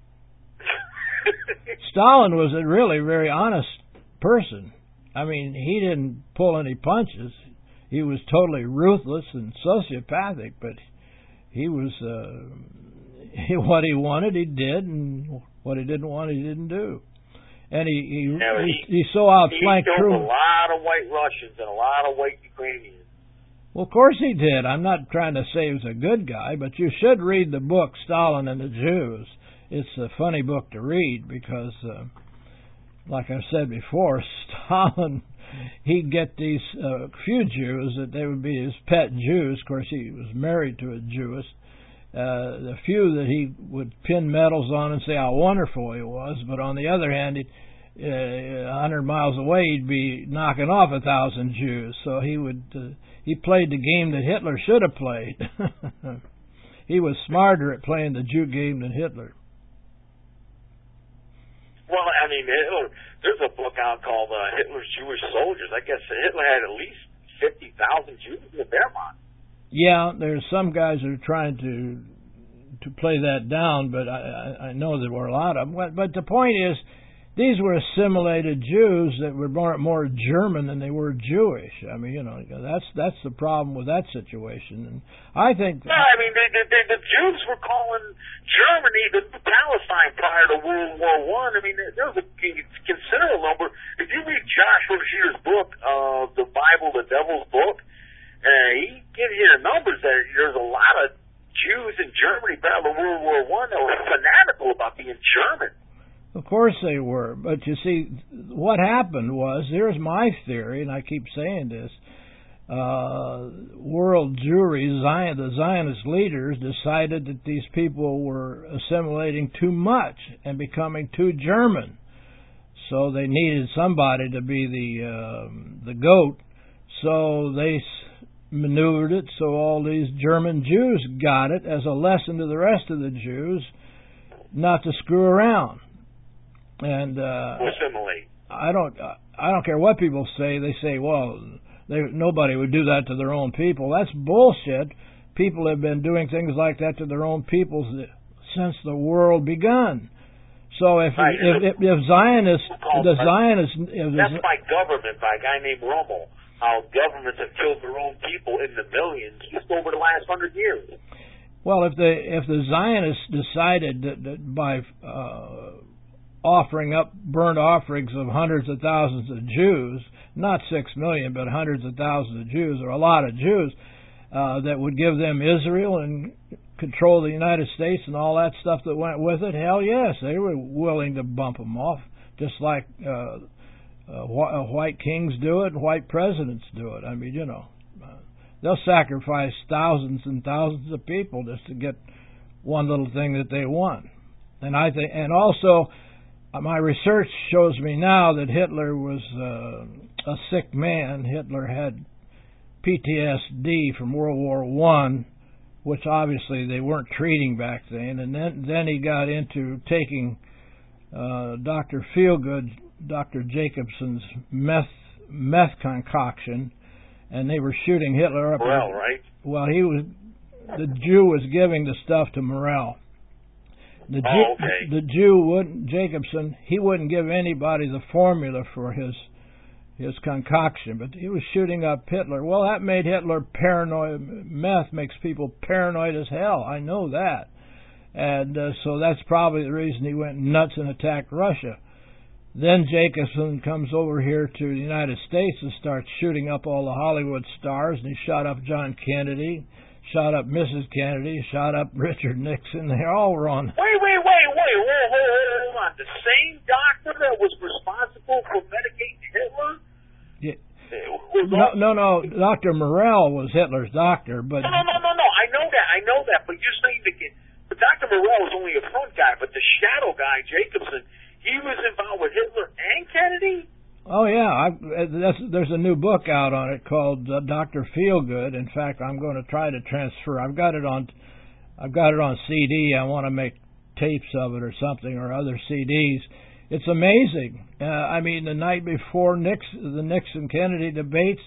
Stalin was a really very honest person. I mean, he didn't pull any punches. He was totally ruthless and sociopathic, but he was uh, what he wanted, he did, and what he didn't want, he didn't do. And he he, yeah, he, he, he so outflanked He killed Truman. a lot of white Russians and a lot of white Ukrainians. Well, of course he did. I'm not trying to say he was a good guy, but you should read the book Stalin and the Jews. It's a funny book to read because, uh, like I've said before, Stalin, he'd get these uh, few Jews that they would be his pet Jews. Of course, he was married to a Jewess. Uh, the few that he would pin medals on and say how wonderful he was, but on the other hand, he'd, uh, a hundred miles away, he'd be knocking off a thousand Jews. So he would uh, he played the game that Hitler should have played. He was smarter at playing the Jew game than Hitler. Well, I mean, Hitler, there's a book out called uh, Hitler's Jewish Soldiers. I guess Hitler had at least fifty thousand Jews in the Wehrmacht. Yeah, there's some guys that are trying to to play that down, but I, I know there were a lot of them. But the point is, these were assimilated Jews that were more, more German than they were Jewish. I mean, you know, that's that's the problem with that situation. And I think... Yeah, I mean, the, the, the Jews were calling Germany the Palestine prior to World War One. I. I mean, there was a considerable number. If you read Joshua Shear's book, uh, The Bible, the Devil's Book, uh, he gives you the numbers that there's a lot of Jews in Germany prior to World War One that were fanatical about being German. Of course they were, but you see, what happened was, here's my theory, and I keep saying this, uh, world Jewry, Zion, the Zionist leaders decided that these people were assimilating too much and becoming too German. So they needed somebody to be the, uh, the goat, so they maneuvered it so all these German Jews got it as a lesson to the rest of the Jews not to screw around. And uh, assimilate. I don't, I don't care what people say. They say, well, they, nobody would do that to their own people. That's bullshit. People have been doing things like that to their own peoples since the world begun. So if right. if, if, if Zionists, the Zionists, if that's by government, by a guy named Rommel. How governments have killed their own people in the millions just over the last hundred years. Well, if the if the Zionists decided that, that by uh, offering up burnt offerings of hundreds of thousands of Jews, not six million, but hundreds of thousands of Jews, or a lot of Jews, uh, that would give them Israel and control the United States and all that stuff that went with it, hell yes, they were willing to bump them off, just like uh, uh, wh- white kings do it and white presidents do it. I mean, you know, uh, they'll sacrifice thousands and thousands of people just to get one little thing that they want. And I think, and also, my research shows me now that Hitler was uh, a sick man. Hitler had P T S D from World War One, which obviously they weren't treating back then. And then, then he got into taking uh, Doctor Feelgood, Doctor Jacobson's meth meth concoction, and they were shooting Hitler up. Morell, right? Well, he was the Jew was giving the stuff to Morell. The Jew, oh, okay. the Jew wouldn't, Jacobson, he wouldn't give anybody the formula for his his concoction, but he was shooting up Hitler. Well, that made Hitler paranoid. Meth makes people paranoid as hell. I know that. And uh, so that's probably the reason he went nuts and attacked Russia. Then Jacobson comes over here to the United States and starts shooting up all the Hollywood stars, and he shot up John Kennedy, shot up Missus Kennedy, shot up Richard Nixon. They all were on. Wait, wait, wait, wait, hold, hold, hold on. The same doctor that was responsible for medicating Hitler? Yeah. No, no, no. Doctor Morell was Hitler's doctor, but no, no, no, no, no. I know that, I know that. But you're saying that but Doctor Morell was only a front guy, but the shadow guy, Jacobson, he was involved with Hitler and Kennedy. Oh yeah, I, that's, there's a new book out on it called uh, Doctor Feelgood. In fact, I'm going to try to transfer. I've got it on, I've got it on C D. I want to make tapes of it or something or other C Ds. It's amazing. Uh, I mean, the night before Nixon, the Nixon Kennedy debates,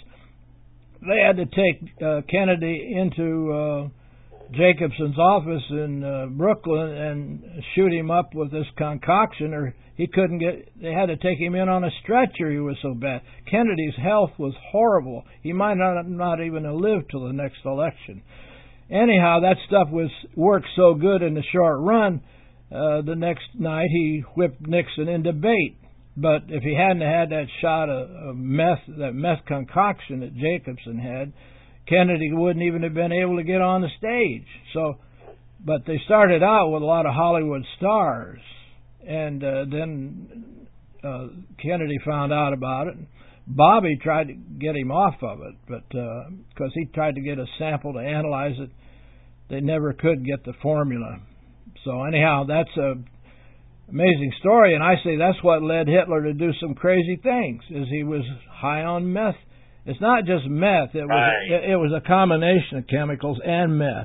they had to take uh, Kennedy into uh, Jacobson's office in uh, Brooklyn and shoot him up with this concoction, or he couldn't get. They had to take him in on a stretcher. He was so bad. Kennedy's health was horrible. He might not not even have lived till the next election. Anyhow, that stuff was worked so good in the short run. Uh, the next night, he whipped Nixon in debate. But if he hadn't had that shot of, of meth, that meth concoction that Jacobson had, Kennedy wouldn't even have been able to get on the stage. So, but they started out with a lot of Hollywood stars, and uh, then uh, Kennedy found out about it. Bobby tried to get him off of it, but because uh, he tried to get a sample to analyze it, they never could get the formula. So anyhow, that's a amazing story, and I say that's what led Hitler to do some crazy things. Is he was high on meth. It's not just meth. It was right. it, it was a combination of chemicals and meth.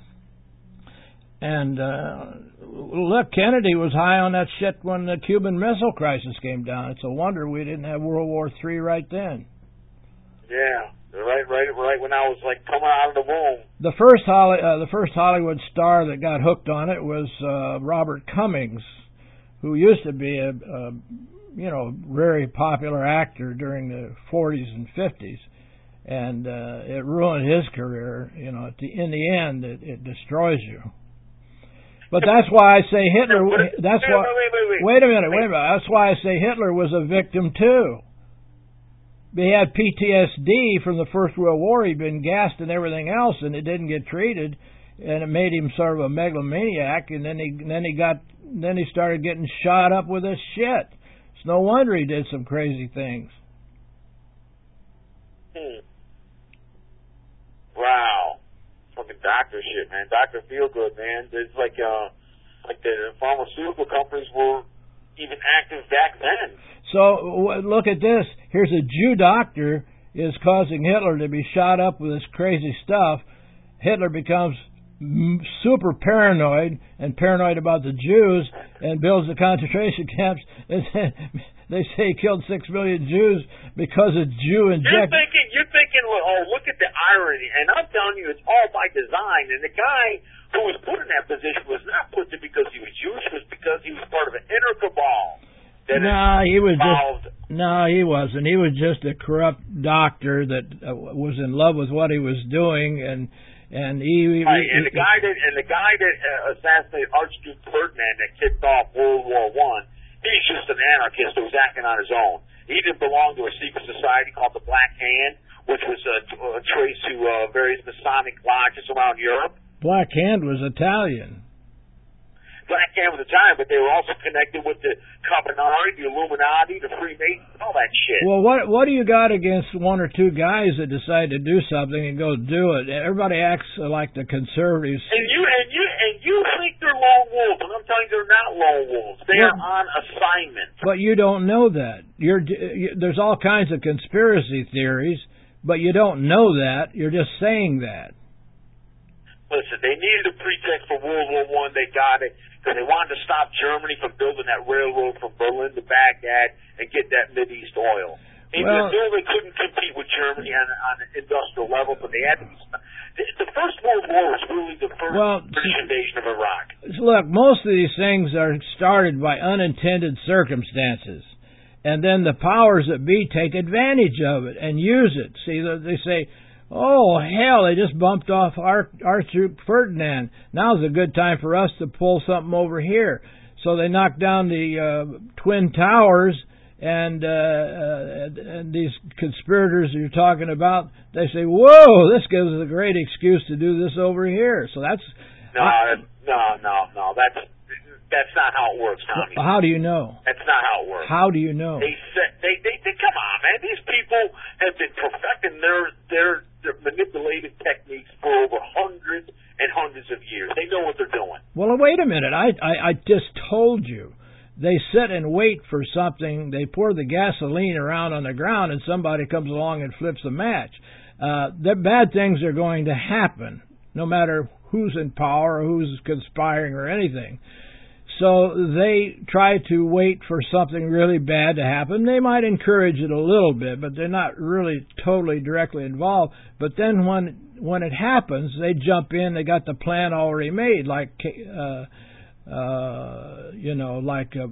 And uh, look, Kennedy was high on that shit when the Cuban Missile Crisis came down. It's a wonder we didn't have World War Three right then. Yeah, Right, right, right. When I was like coming out of the womb. The first Holly, uh, the first Hollywood star that got hooked on it was uh, Robert Cummings, who used to be a, a you know very popular actor during the forties and fifties, and uh, it ruined his career. You know, at the, in the end, it, it destroys you. But that's why I say Hitler. That's why. Wait, wait, wait, wait a minute. Wait a minute. That's why I say Hitler was a victim too. He had P T S D from the First World War. He'd been gassed and everything else, and it didn't get treated, and it made him sort of a megalomaniac. And then he then he got then he started getting shot up with this shit. It's no wonder he did some crazy things. Hmm. Wow, fucking doctor shit, man. Doctor Feelgood, man. It's like uh, like the pharmaceutical companies were even active back then. So look at this. Here's a Jew doctor is causing Hitler to be shot up with this crazy stuff. Hitler becomes super paranoid and paranoid about the Jews and builds the concentration camps. They say he killed six million Jews because of Jew injected. You're thinking, you're thinking, oh, look at the irony. And I'm telling you, it's all by design. And the guy who was put in that position was not put there because he was Jewish. It was because he was part of an inner cabal. No, nah, he was just no, he wasn't. He was just a corrupt doctor that uh, was in love with what he was doing, and and he. Right, he and the guy that and the guy that uh, assassinated Archduke Ferdinand that kicked off World War One, he's just an anarchist who was acting on his own. He didn't belong to a secret society called the Black Hand, which was a, a trace to uh, various Masonic lodges around Europe. Black Hand was Italian. Black Hand was Italian, but they were also connected with the Combinati, the Illuminati, the Freemasons, all that shit. Well, what what do you got against one or two guys that decide to do something and go do it? Everybody acts like the conservatives. And you and you and you think they're lone wolves, and I'm telling you, they're not lone wolves. They well, are on assignment. But you don't know that. You're you, there's all kinds of conspiracy theories, but you don't know that. You're just saying that. Listen, they needed a pretext for World War One. They got it. Because they wanted to stop Germany from building that railroad from Berlin to Baghdad and get that Mideast oil. Even well, though they couldn't compete with Germany on, on an industrial level, but they had to be. The First World War was really the first well, British invasion of Iraq. Look, most of these things are started by unintended circumstances. And then the powers that be take advantage of it and use it. See, they say, oh, hell, they just bumped off Archduke Ferdinand. Now's a good time for us to pull something over here. So they knock down the uh, Twin Towers, and, uh, uh, and these conspirators you're talking about, they say, whoa, this gives us a great excuse to do this over here. So that's... No, I, no, no, no. That's that's not how it works, Tommy. How do you know? That's not how it works. How do you know? They said, they, they, they, come on, man. These people have been perfecting their, their, their manipulative techniques for over hundreds and hundreds of years. They know what they're doing. Well, wait a minute. I, I, I just told you. They sit and wait for something. They pour the gasoline around on the ground, and somebody comes along and flips a match. Uh, the bad things are going to happen, no matter who's in power or who's conspiring or anything. So they try to wait for something really bad to happen. They might encourage it a little bit, but they're not really totally directly involved. But then when when it happens, they jump in. They got the plan already made, like uh, uh, you know, like uh,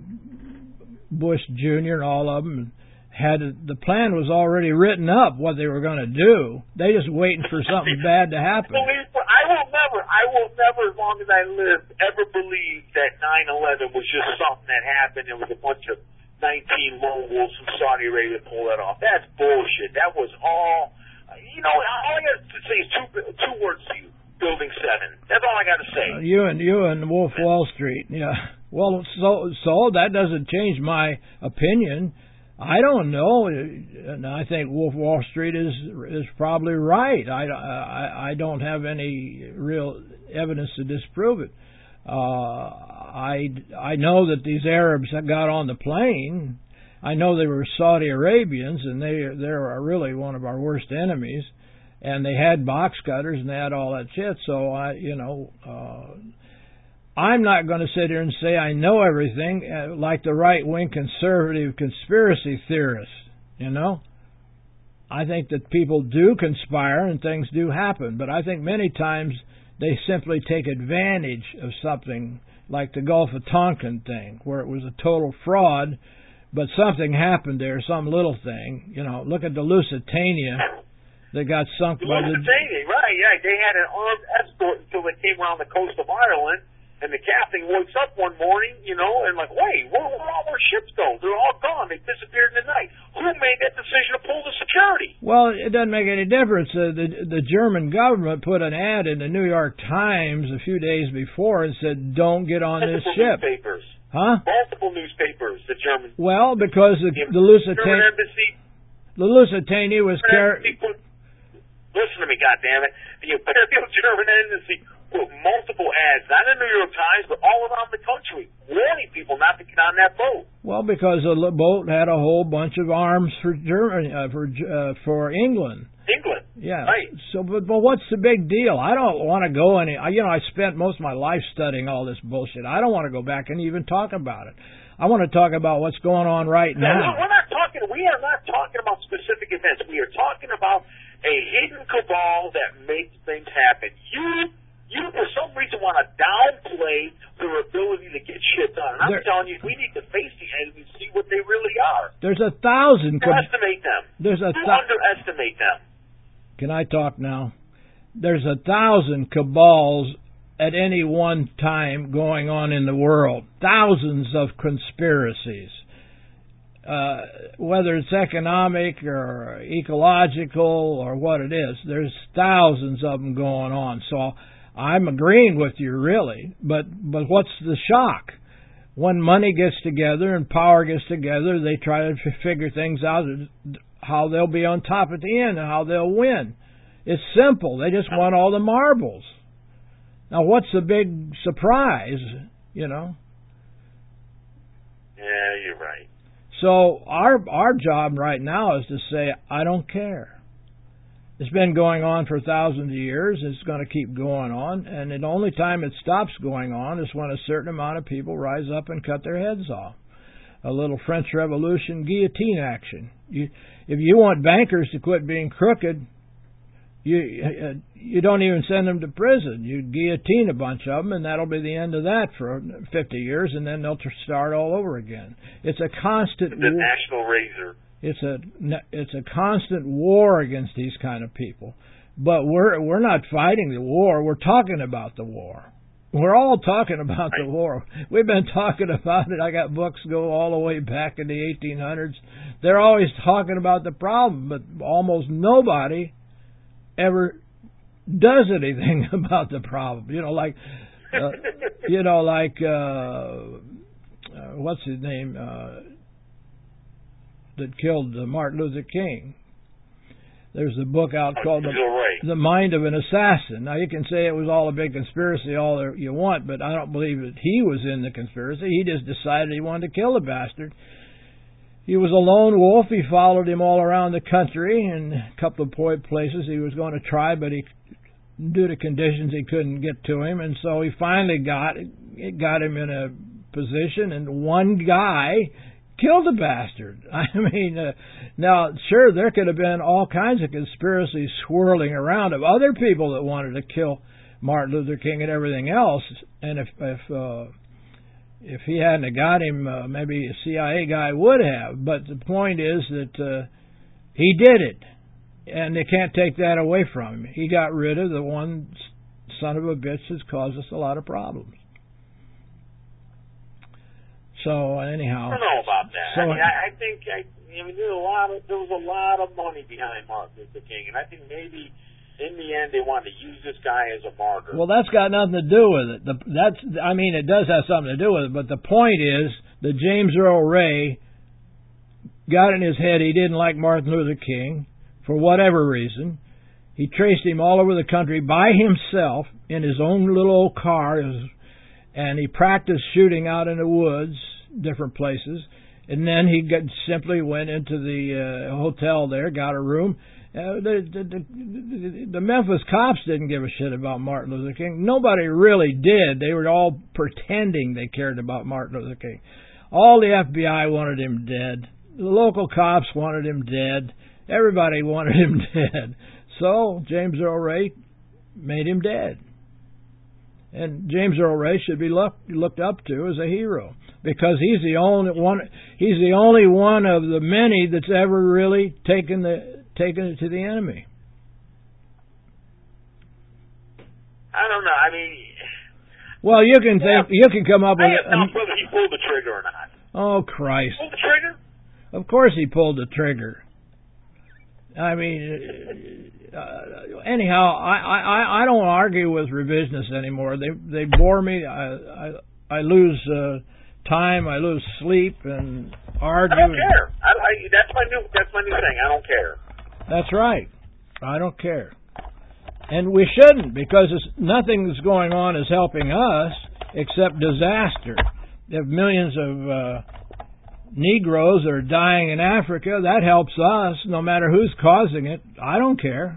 Bush Junior and all of them had the plan was already written up what they were going to do. They just waiting for something bad to happen. I will never, I will never, as long as I live, ever believe that nine eleven was just something that happened. It was a bunch of nineteen lone wolves from Saudi Arabia to pull that off. That's bullshit. That was all, you know, all I got to say is two, two words to you. Building seven. That's all I got to say. Uh, you and you and Wolf Wall Street. Yeah. Well, so so that doesn't change my opinion. I don't know, and I think Wolf Wall Street is is probably right. I, I, I don't have any real evidence to disprove it. Uh, I, I know that these Arabs that got on the plane, I know they were Saudi Arabians, and they they are really one of our worst enemies. And they had box cutters and they had all that shit. So I, you know. Uh, I'm not going to sit here and say I know everything uh, like the right-wing conservative conspiracy theorists, you know. I think that people do conspire and things do happen, but I think many times they simply take advantage of something like the Gulf of Tonkin thing, where it was a total fraud, but something happened there, some little thing. You know, look at the Lusitania that got sunk the by the... Lusitania, right, yeah. They had an armed escort until they came around the coast of Ireland, and the captain wakes up one morning, you know, and like, wait, where, where all our ships go? They're all gone. They disappeared in the night. Who made that decision to pull the security? Well, it doesn't make any difference. Uh, the the German government put an ad in the New York Times a few days before and said, "Don't get on Multiple this ship." Newspapers. Huh? Multiple newspapers. The German. Well, because the the, the Lusitania, German embassy. the Lusitania was carried. Listen to me, goddammit. The Imperial German embassy put multiple ads, not in the New York Times, but all around the country, warning people not to get on that boat. Well, because the boat had a whole bunch of arms for Germany, uh, for uh, for England. England. Yeah. Right. So, but, but what's the big deal? I don't want to go any. You know, I spent most of my life studying all this bullshit. I don't want to go back and even talk about it. I want to talk about what's going on right no, now. We're not talking. We are not talking about specific events. We are talking about a hidden cabal that makes things happen. You. You, for some reason, want to downplay their ability to get shit done. And I'm there, telling you, we need to face the enemy and see what they really are. There's a thousand... You underestimate them. There's a you th- underestimate them. Can I talk now? There's a thousand cabals at any one time going on in the world. Thousands of conspiracies. Uh, whether it's economic or ecological or what it is, there's thousands of them going on. So... I'm agreeing with you, really, but but what's the shock? When money gets together and power gets together, they try to f- figure things out, how they'll be on top at the end and how they'll win. It's simple. They just want all the marbles. Now, what's the big surprise, you know? Yeah, you're right. So our our job right now is to say, I don't care. It's been going on for thousands of years. It's going to keep going on. And the only time it stops going on is when a certain amount of people rise up and cut their heads off. A little French Revolution guillotine action. You, if you want bankers to quit being crooked, you uh, you don't even send them to prison. You guillotine a bunch of them, and that'll be the end of that for fifty years, and then they'll start all over again. It's a constant... The war. National razor. It's a it's a constant war against these kind of people, but we're we're not fighting the war. We're talking about the war. We're all talking about the war. We've been talking about it. I got books go all the way back in the eighteen hundreds. They're always talking about the problem, but almost nobody ever does anything about the problem. You know, like uh, you know, like uh, uh, what's his name? Uh, that killed uh, Martin Luther King. There's a book out called the, the Mind of an Assassin. Now, you can say it was all a big conspiracy, all you want, but I don't believe that he was in the conspiracy. He just decided he wanted to kill the bastard. He was a lone wolf. He followed him all around the country, and a couple of places he was going to try, but he, due to conditions, he couldn't get to him, and so he finally got it got him in a position, and one guy killed the bastard. I mean, uh, now, sure, there could have been all kinds of conspiracies swirling around of other people that wanted to kill Martin Luther King and everything else. And if if uh, if he hadn't have got him, uh, maybe a C I A guy would have. But the point is that uh, he did it, and they can't take that away from him. He got rid of the one son of a bitch that's caused us a lot of problems. So anyhow, I don't know about that. So, I mean, I, I think I, I mean, there was a lot of there was a lot of money behind Martin Luther King, and I think maybe in the end they wanted to use this guy as a martyr. Well, that's got nothing to do with it. The, that's I mean, it does have something to do with it, but the point is that James Earl Ray got in his head he didn't like Martin Luther King for whatever reason. He traced him all over the country by himself in his own little old car, and he practiced shooting out in the woods, different places, and then he got, simply went into the uh, hotel there, got a room. Uh, the, the, the, the Memphis cops didn't give a shit about Martin Luther King. Nobody really did. They were all pretending they cared about Martin Luther King. All the F B I wanted him dead. The local cops wanted him dead. Everybody wanted him dead. So James Earl Ray made him dead. And James Earl Ray should be look, looked up to as a hero because he's the only one. He's the only one of the many that's ever really taken the taken it to the enemy. I don't know. I mean, well, you can think you can come up with. I don't know whether he pulled the trigger or not. Oh Christ! Pulled the trigger? Of course he pulled the trigger. I mean. Uh, anyhow, I, I, I don't argue with revisionists anymore. They they bore me. I I, I lose uh, time. I lose sleep and argue. I don't care. I, I, that's my new that's my new thing. I don't care. That's right. I don't care, and we shouldn't because it's, nothing that's going on is helping us except disaster. If millions of uh, Negroes are dying in Africa, that helps us. No matter who's causing it, I don't care.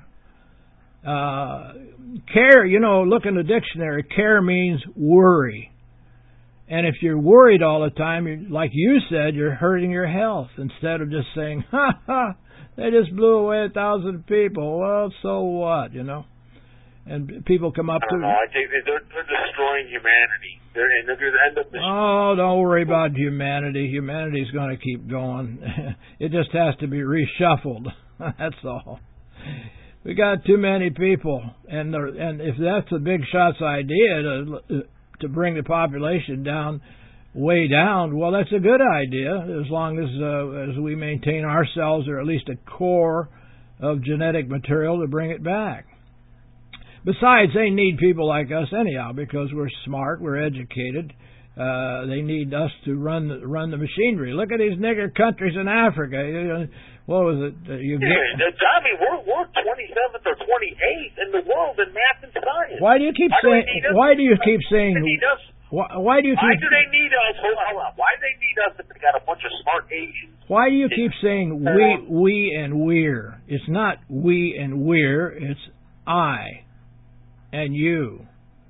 Uh, care, you know, look in the dictionary, care means worry. And if you're worried all the time, you're, like you said, you're hurting your health instead of just saying, ha ha, they just blew away a thousand people. Well, so what, you know? And people come up I to... don't know, I think they're, they're destroying humanity. They're, and they're going to end up... Oh, don't worry about humanity. Humanity's going to keep going. It just has to be reshuffled. That's all. We got too many people, and the, and if that's the big shot's idea to to bring the population down, way down, well, that's a good idea as long as uh, as we maintain ourselves or at least a core of genetic material to bring it back. Besides, they need people like us anyhow because we're smart, we're educated. Uh, they need us to run the, run the machinery. Look at these nigger countries in Africa. You, what was it? Uh, you yeah, get, Tommy, we're, we're twenty-seventh or twenty-eighth in the world in math and science. Why do you keep why saying? Do why do you keep saying? They need us. Why, why do you keep? Why do they need us? Hold on, hold on. Why do they need us if they got a bunch of smart Asians? Why do you keep saying we, we, and we're? It's not we and we're. It's I and you.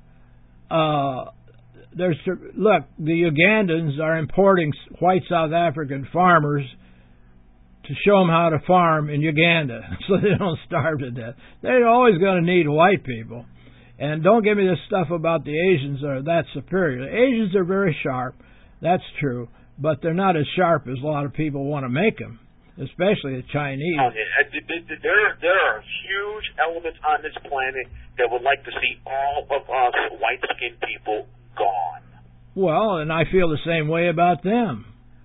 Uh. There's look, the Ugandans are importing white South African farmers to show them how to farm in Uganda so they don't starve to death. They're always going to need white people. And don't give me this stuff about the Asians are that superior. The Asians are very sharp, that's true, but they're not as sharp as a lot of people want to make them, especially the Chinese. Oh, yeah. There, there are huge elements on this planet that would like to see all of us white-skinned people gone. Well, and I feel the same way about them.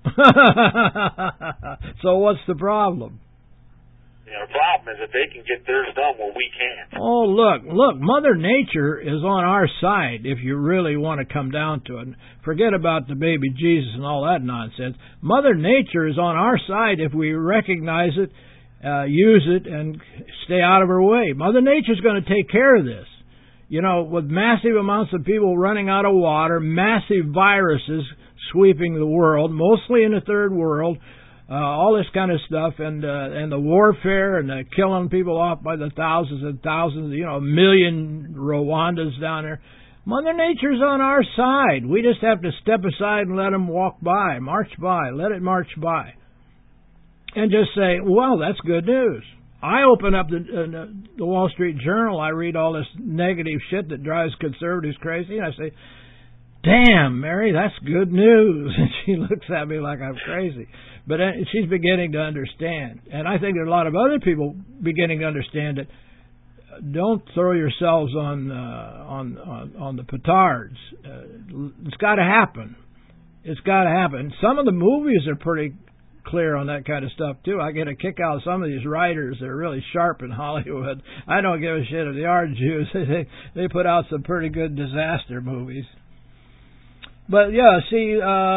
So what's the problem? You know, the problem is that they can get theirs done when we can't. Oh, look, look, Mother Nature is on our side if you really want to come down to it. Forget about the baby Jesus and all that nonsense. Mother Nature is on our side if we recognize it, uh, use it, and stay out of her way. Mother Nature's going to take care of this. You know, with massive amounts of people running out of water, massive viruses sweeping the world, mostly in the third world, uh, all this kind of stuff, and uh, and the warfare and the killing people off by the thousands and thousands, you know, a million Rwandas down there. Mother Nature's on our side. We just have to step aside and let them walk by, march by, let it march by. And just say, well, that's good news. I open up the, uh, the Wall Street Journal, I read all this negative shit that drives conservatives crazy, and I say, damn, Mary, that's good news. And she looks at me like I'm crazy. But uh, she's beginning to understand. And I think there are a lot of other people beginning to understand it. Don't throw yourselves on uh, on, on on the petards. Uh, it's got to happen. It's got to happen. Some of the movies are pretty clear on that kind of stuff too. I get a kick out of some of these writers that are really sharp in Hollywood. I don't give a shit if they are Jews. they they put out some pretty good disaster movies. But yeah, see,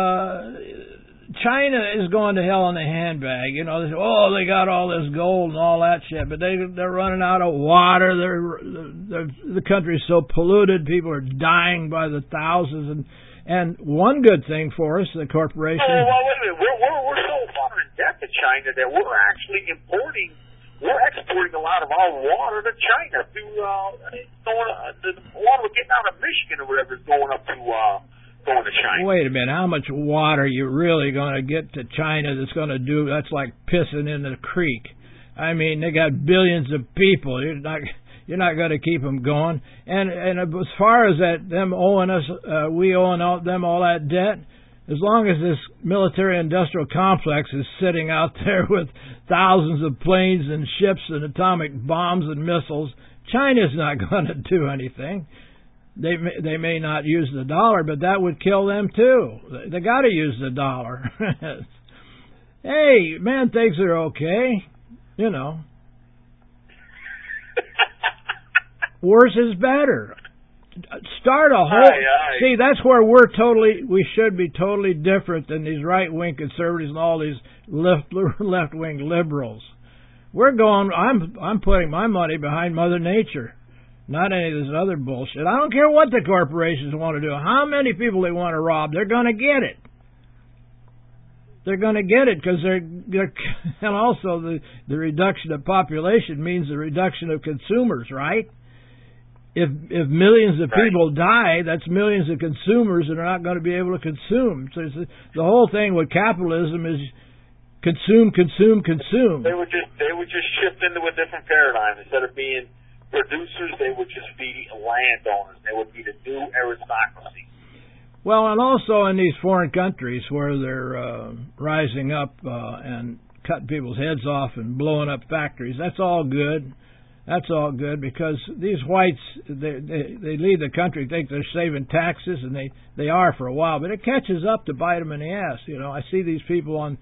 uh, China is going to hell in a handbag. You know, they say, oh, they got all this gold and all that shit, but they they're running out of water. They're, they're the country's so polluted. People are dying by the thousands. And and one good thing for us, the corporation. Oh, well, wait a minute. We're we're, we're so far in debt to China that we're actually importing. We're exporting a lot of our water to China through uh, going uh, the water getting out of Michigan or whatever is going up to. Uh, Going to China. Wait a minute, how much water are you really going to get to China that's going to do, that's like pissing in the creek. I mean, they got billions of people. You're not you're not going to keep them going. And and as far as that them owing us, uh, we owing all, them all that debt. As long as this military-industrial complex is sitting out there with thousands of planes and ships and atomic bombs and missiles, China's not going to do anything. They may, they may not use the dollar, but that would kill them too. They got to use the dollar. Hey, man thinks they're okay, you know. Worse is better. Start a whole. Aye, aye. See, that's where we're totally. We should be totally different than these right-wing conservatives and all these left left-wing liberals. We're going. I'm I'm putting my money behind Mother Nature, not any of this other bullshit. I don't care what the corporations want to do. How many people they want to rob, they're going to get it. They're going to get it because they're, they're. And also the the reduction of population means the reduction of consumers, right? If if millions of people die, that's millions of consumers that are not going to be able to consume. So it's, the whole thing with capitalism is consume, consume, consume. They would just they would just shift into a different paradigm. Instead of being producers, they would just be landowners. They would be the new aristocracy. Well, and also in these foreign countries where they're uh, rising up uh, and cutting people's heads off and blowing up factories, that's all good. That's all good because these whites, they, they they leave the country, think they're saving taxes, and they, they are for a while, but it catches up to bite them in the ass. You know, I see these people on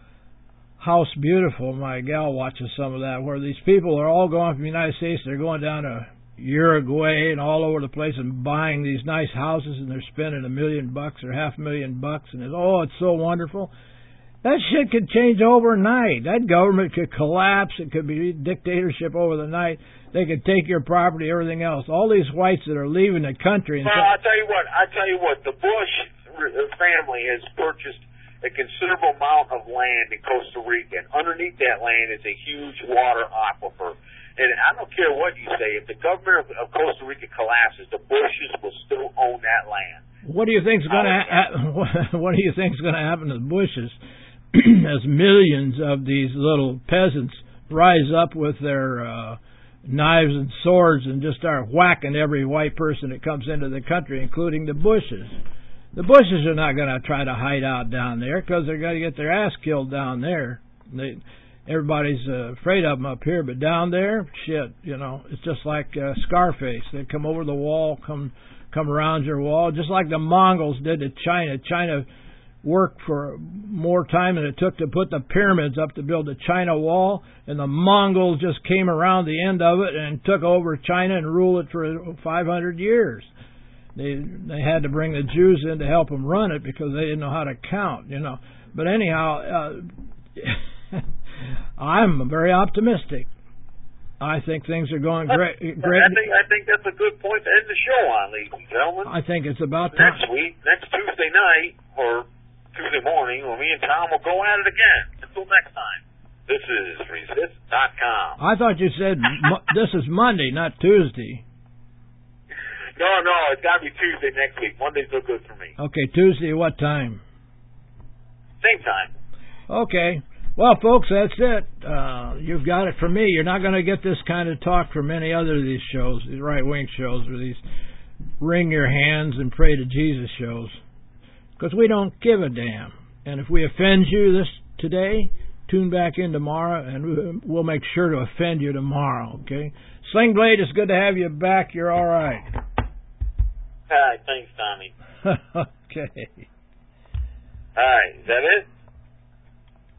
House Beautiful. My gal watches some of that, where these people are all going from the United States. They're going down to Uruguay and all over the place and buying these nice houses, and they're spending a million bucks or half a million bucks, and it's, oh, it's so wonderful. That shit could change overnight. That government could collapse. It could be dictatorship over the night. They could take your property, everything else. All these whites that are leaving the country. And well, I tell you what. I tell you what. The Bush family has purchased a considerable amount of land in Costa Rica, and underneath that land is a huge water aquifer. And I don't care what you say. If the government of, of Costa Rica collapses, the Bushes will still own that land. What do you think's going to ha- What do you think's going to happen to the Bushes? As millions of these little peasants rise up with their uh, knives and swords and just start whacking every white person that comes into the country, including the Bushes. The Bushes are not going to try to hide out down there because they're going to get their ass killed down there. They, everybody's uh, afraid of them up here, but down there, shit, you know, it's just like uh, Scarface. They come over the wall, come come around your wall, just like the Mongols did to China. China worked for more time than it took to put the pyramids up to build the China Wall, and the Mongols just came around the end of it and took over China and ruled it for five hundred years. They they had to bring the Jews in to help them run it because they didn't know how to count, you know. But anyhow, uh, I'm very optimistic. I think things are going great. great. I think I think that's a good point to end the show on, ladies and gentlemen. I think it's about time. Next week, next Tuesday night, or Tuesday morning, when me and Tom will go at it again. Until next time, this is Resist dot com. I thought you said mo- this is Monday, not Tuesday. No, no, it's got to be Tuesday next week. Monday's no good for me. Okay, Tuesday, what time? Same time. Okay. Well, folks, that's it. Uh, you've got it from me. You're not going to get this kind of talk from any other of these shows, these right-wing shows, or these wring your hands and pray to Jesus shows. Because we don't give a damn. And if we offend you this today, tune back in tomorrow, and we'll make sure to offend you tomorrow, okay? Sling Blade, it's good to have you back. You're all right. All right, thanks, Tommy. Okay. All right, is that it?